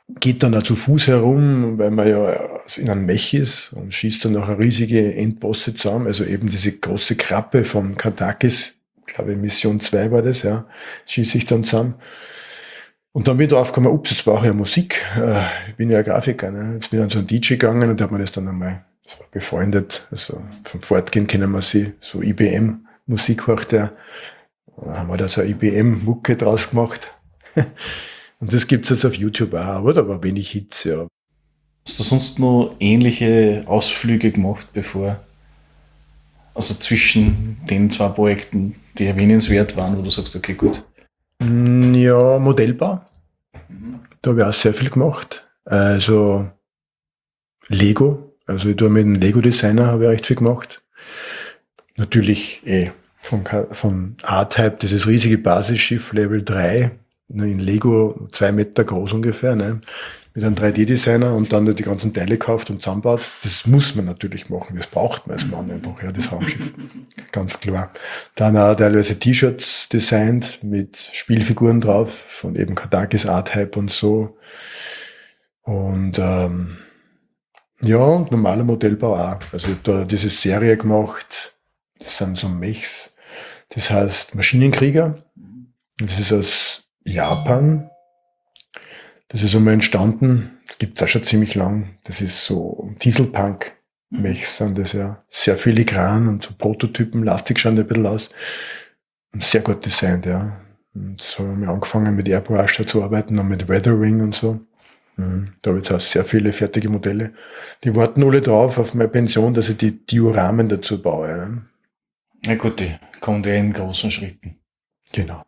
Speaker 4: geht dann auch zu Fuß herum, weil man ja in einem Mech ist und schießt dann noch eine riesige Endbosse zusammen, also eben diese große Krabbe von Katakis, ich glaube Mission zwei war das, ja, schieße ich dann zusammen. Und dann bin ich drauf gekommen, ups, jetzt brauche ich ja Musik. Äh, Ich bin ja ein Grafiker. Ne? Jetzt bin ich dann zu einem D J gegangen und da hat man das dann einmal, das war befreundet, also vom Fortgehen kennen wir sie, so I B M-Musik hört der. Da haben wir da so eine I B M-Mucke draus gemacht. Und das gibt's jetzt auf YouTube auch, aber da war wenig Hits, ja.
Speaker 3: Hast du sonst noch ähnliche Ausflüge gemacht, bevor, also zwischen den zwei Projekten, die erwähnenswert waren, wo du sagst, okay, gut.
Speaker 4: Mm, Ja, Modellbau. Da habe ich auch sehr viel gemacht. Also Lego. Also ich tue mit dem Lego-Designer habe ich recht viel gemacht. Natürlich eh von, Ka- von A-Type, dieses riesige Basisschiff Level drei, in Lego zwei Meter groß ungefähr, ne? Mit einem drei D-Designer und dann die ganzen Teile kauft und zusammenbaut. Das muss man natürlich machen. Das braucht man als Mann einfach, ja, das Raumschiff. Ganz klar. Dann auch teilweise T-Shirts designt mit Spielfiguren drauf von eben Katakis A-Type und so. Und ähm, ja, normaler Modellbau auch. Also ich habe da diese Serie gemacht, das sind so Mechs, das heißt Maschinenkrieger. Und das ist aus Japan. Das ist einmal entstanden, das gibt's auch schon ziemlich lang. Das ist so Dieselpunk-Mechs sind das ja. Sehr filigran und so Prototypen, lastig schauen die ein bisschen aus. Und sehr gut designt, ja. Und so haben wir angefangen mit Airbrush da zu arbeiten und mit Weathering und so. Mhm. Da habe ich jetzt auch sehr viele fertige Modelle. Die warten alle drauf auf meine Pension, dass ich die Dioramen dazu baue. Ne?
Speaker 3: Na gut, die kommen ja in großen Schritten.
Speaker 4: Genau.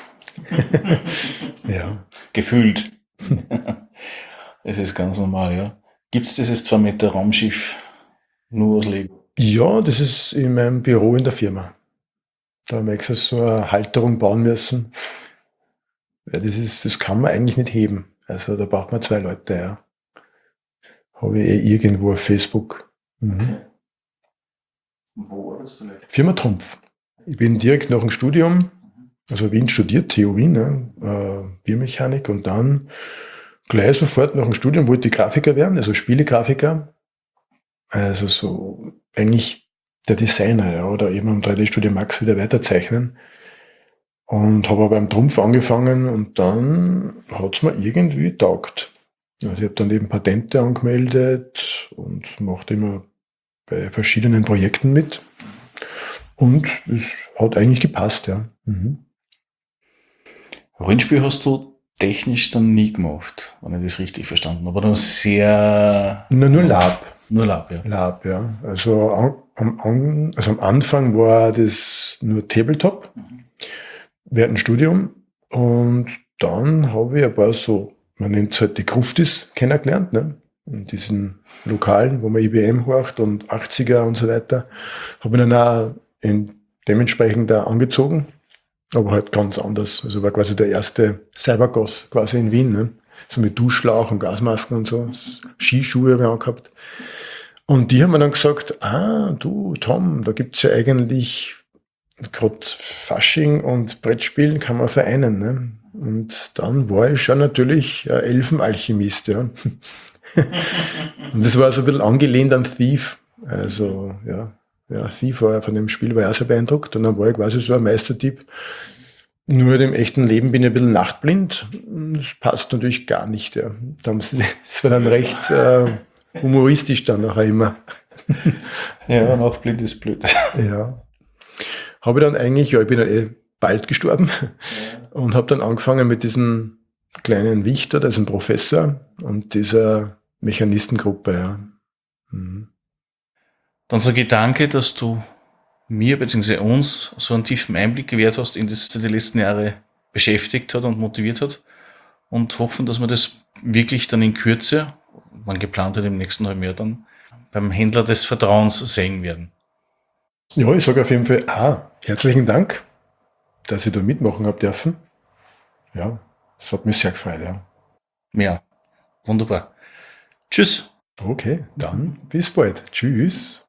Speaker 4: Ja.
Speaker 3: Gefühlt. Das ist ganz normal, ja. Gibt es dieses zwei Meter Raumschiff nur aus Lego?
Speaker 4: Ja, das ist in meinem Büro in der Firma. Da haben wir extra so eine Halterung bauen müssen. Ja, das ist, das kann man eigentlich nicht heben. Also da braucht man zwei Leute, ja. Habe ich eh irgendwo auf Facebook. Mhm.
Speaker 3: Wo war das vielleicht?
Speaker 4: Firma Trumpf. Ich bin direkt nach dem Studium, also Wien studiert, T U Wien, ne, äh, Biermechanik und dann gleich sofort nach dem Studium wollte ich Grafiker werden, also Spielegrafiker. Also so eigentlich der Designer, ja, oder eben am drei D-Studio Max wieder weiterzeichnen. Und habe aber beim Trumpf angefangen und dann hat's mir irgendwie taugt. Also ich habe dann eben Patente angemeldet und mache immer bei verschiedenen Projekten mit. Und es hat eigentlich gepasst, ja. Mhm.
Speaker 3: Rollenspiel hast du technisch dann nie gemacht, wenn ich das richtig verstanden habe. Aber dann sehr.
Speaker 4: Nur, nur Lab.
Speaker 3: Nur Lab, ja.
Speaker 4: Lab, ja. Also am, am, an- also am Anfang war das nur Tabletop während dem Studium. Und dann habe ich ein paar so, man nennt es halt die Gruftis kennengelernt, ne? In diesen Lokalen, wo man I B M horcht und achtziger und so weiter. Habe ich dann auch in, dementsprechend auch angezogen, aber halt ganz anders. Also war quasi der erste Cybergoss quasi in Wien, ne? So mit Duschschlauch und Gasmasken und so. Skischuhe habe ich angehabt. Und die haben mir dann gesagt, ah, du, Tom, da gibt's ja eigentlich gerade Fasching und Brettspielen kann man vereinen. Ne? Und dann war ich schon natürlich ein Elfenalchemist. Ja. Und das war so ein bisschen angelehnt an Thief. Also, ja, ja, Thief war ja von dem Spiel war ich auch sehr beeindruckt. Und dann war ich quasi so ein Meistertyp. Nur im echten Leben bin ich ein bisschen nachtblind. Das passt natürlich gar nicht. Ja. Das war dann recht äh, humoristisch dann nachher immer.
Speaker 3: Ja, Nachtblind ist blöd.
Speaker 4: Ja. Habe ich dann eigentlich, ja, ich bin ja eh bald gestorben und habe dann angefangen mit diesem kleinen Wichter, diesem Professor und dieser Mechanistengruppe. Ja. Mhm.
Speaker 3: Dann sage ich danke, dass du mir bzw. uns so einen tiefen Einblick gewährt hast, in das die letzten Jahre beschäftigt hat und motiviert hat. Und hoffen, dass wir das wirklich dann in Kürze, man geplant hat im nächsten halben Jahr dann, beim Händler des Vertrauens sehen werden.
Speaker 4: Ja, ich sage auf jeden Fall, ah, herzlichen Dank, dass ich da mitmachen habe dürfen. Ja, es hat mich sehr gefreut. Ja.
Speaker 3: Ja, wunderbar. Tschüss.
Speaker 4: Okay, dann bis bald. Tschüss.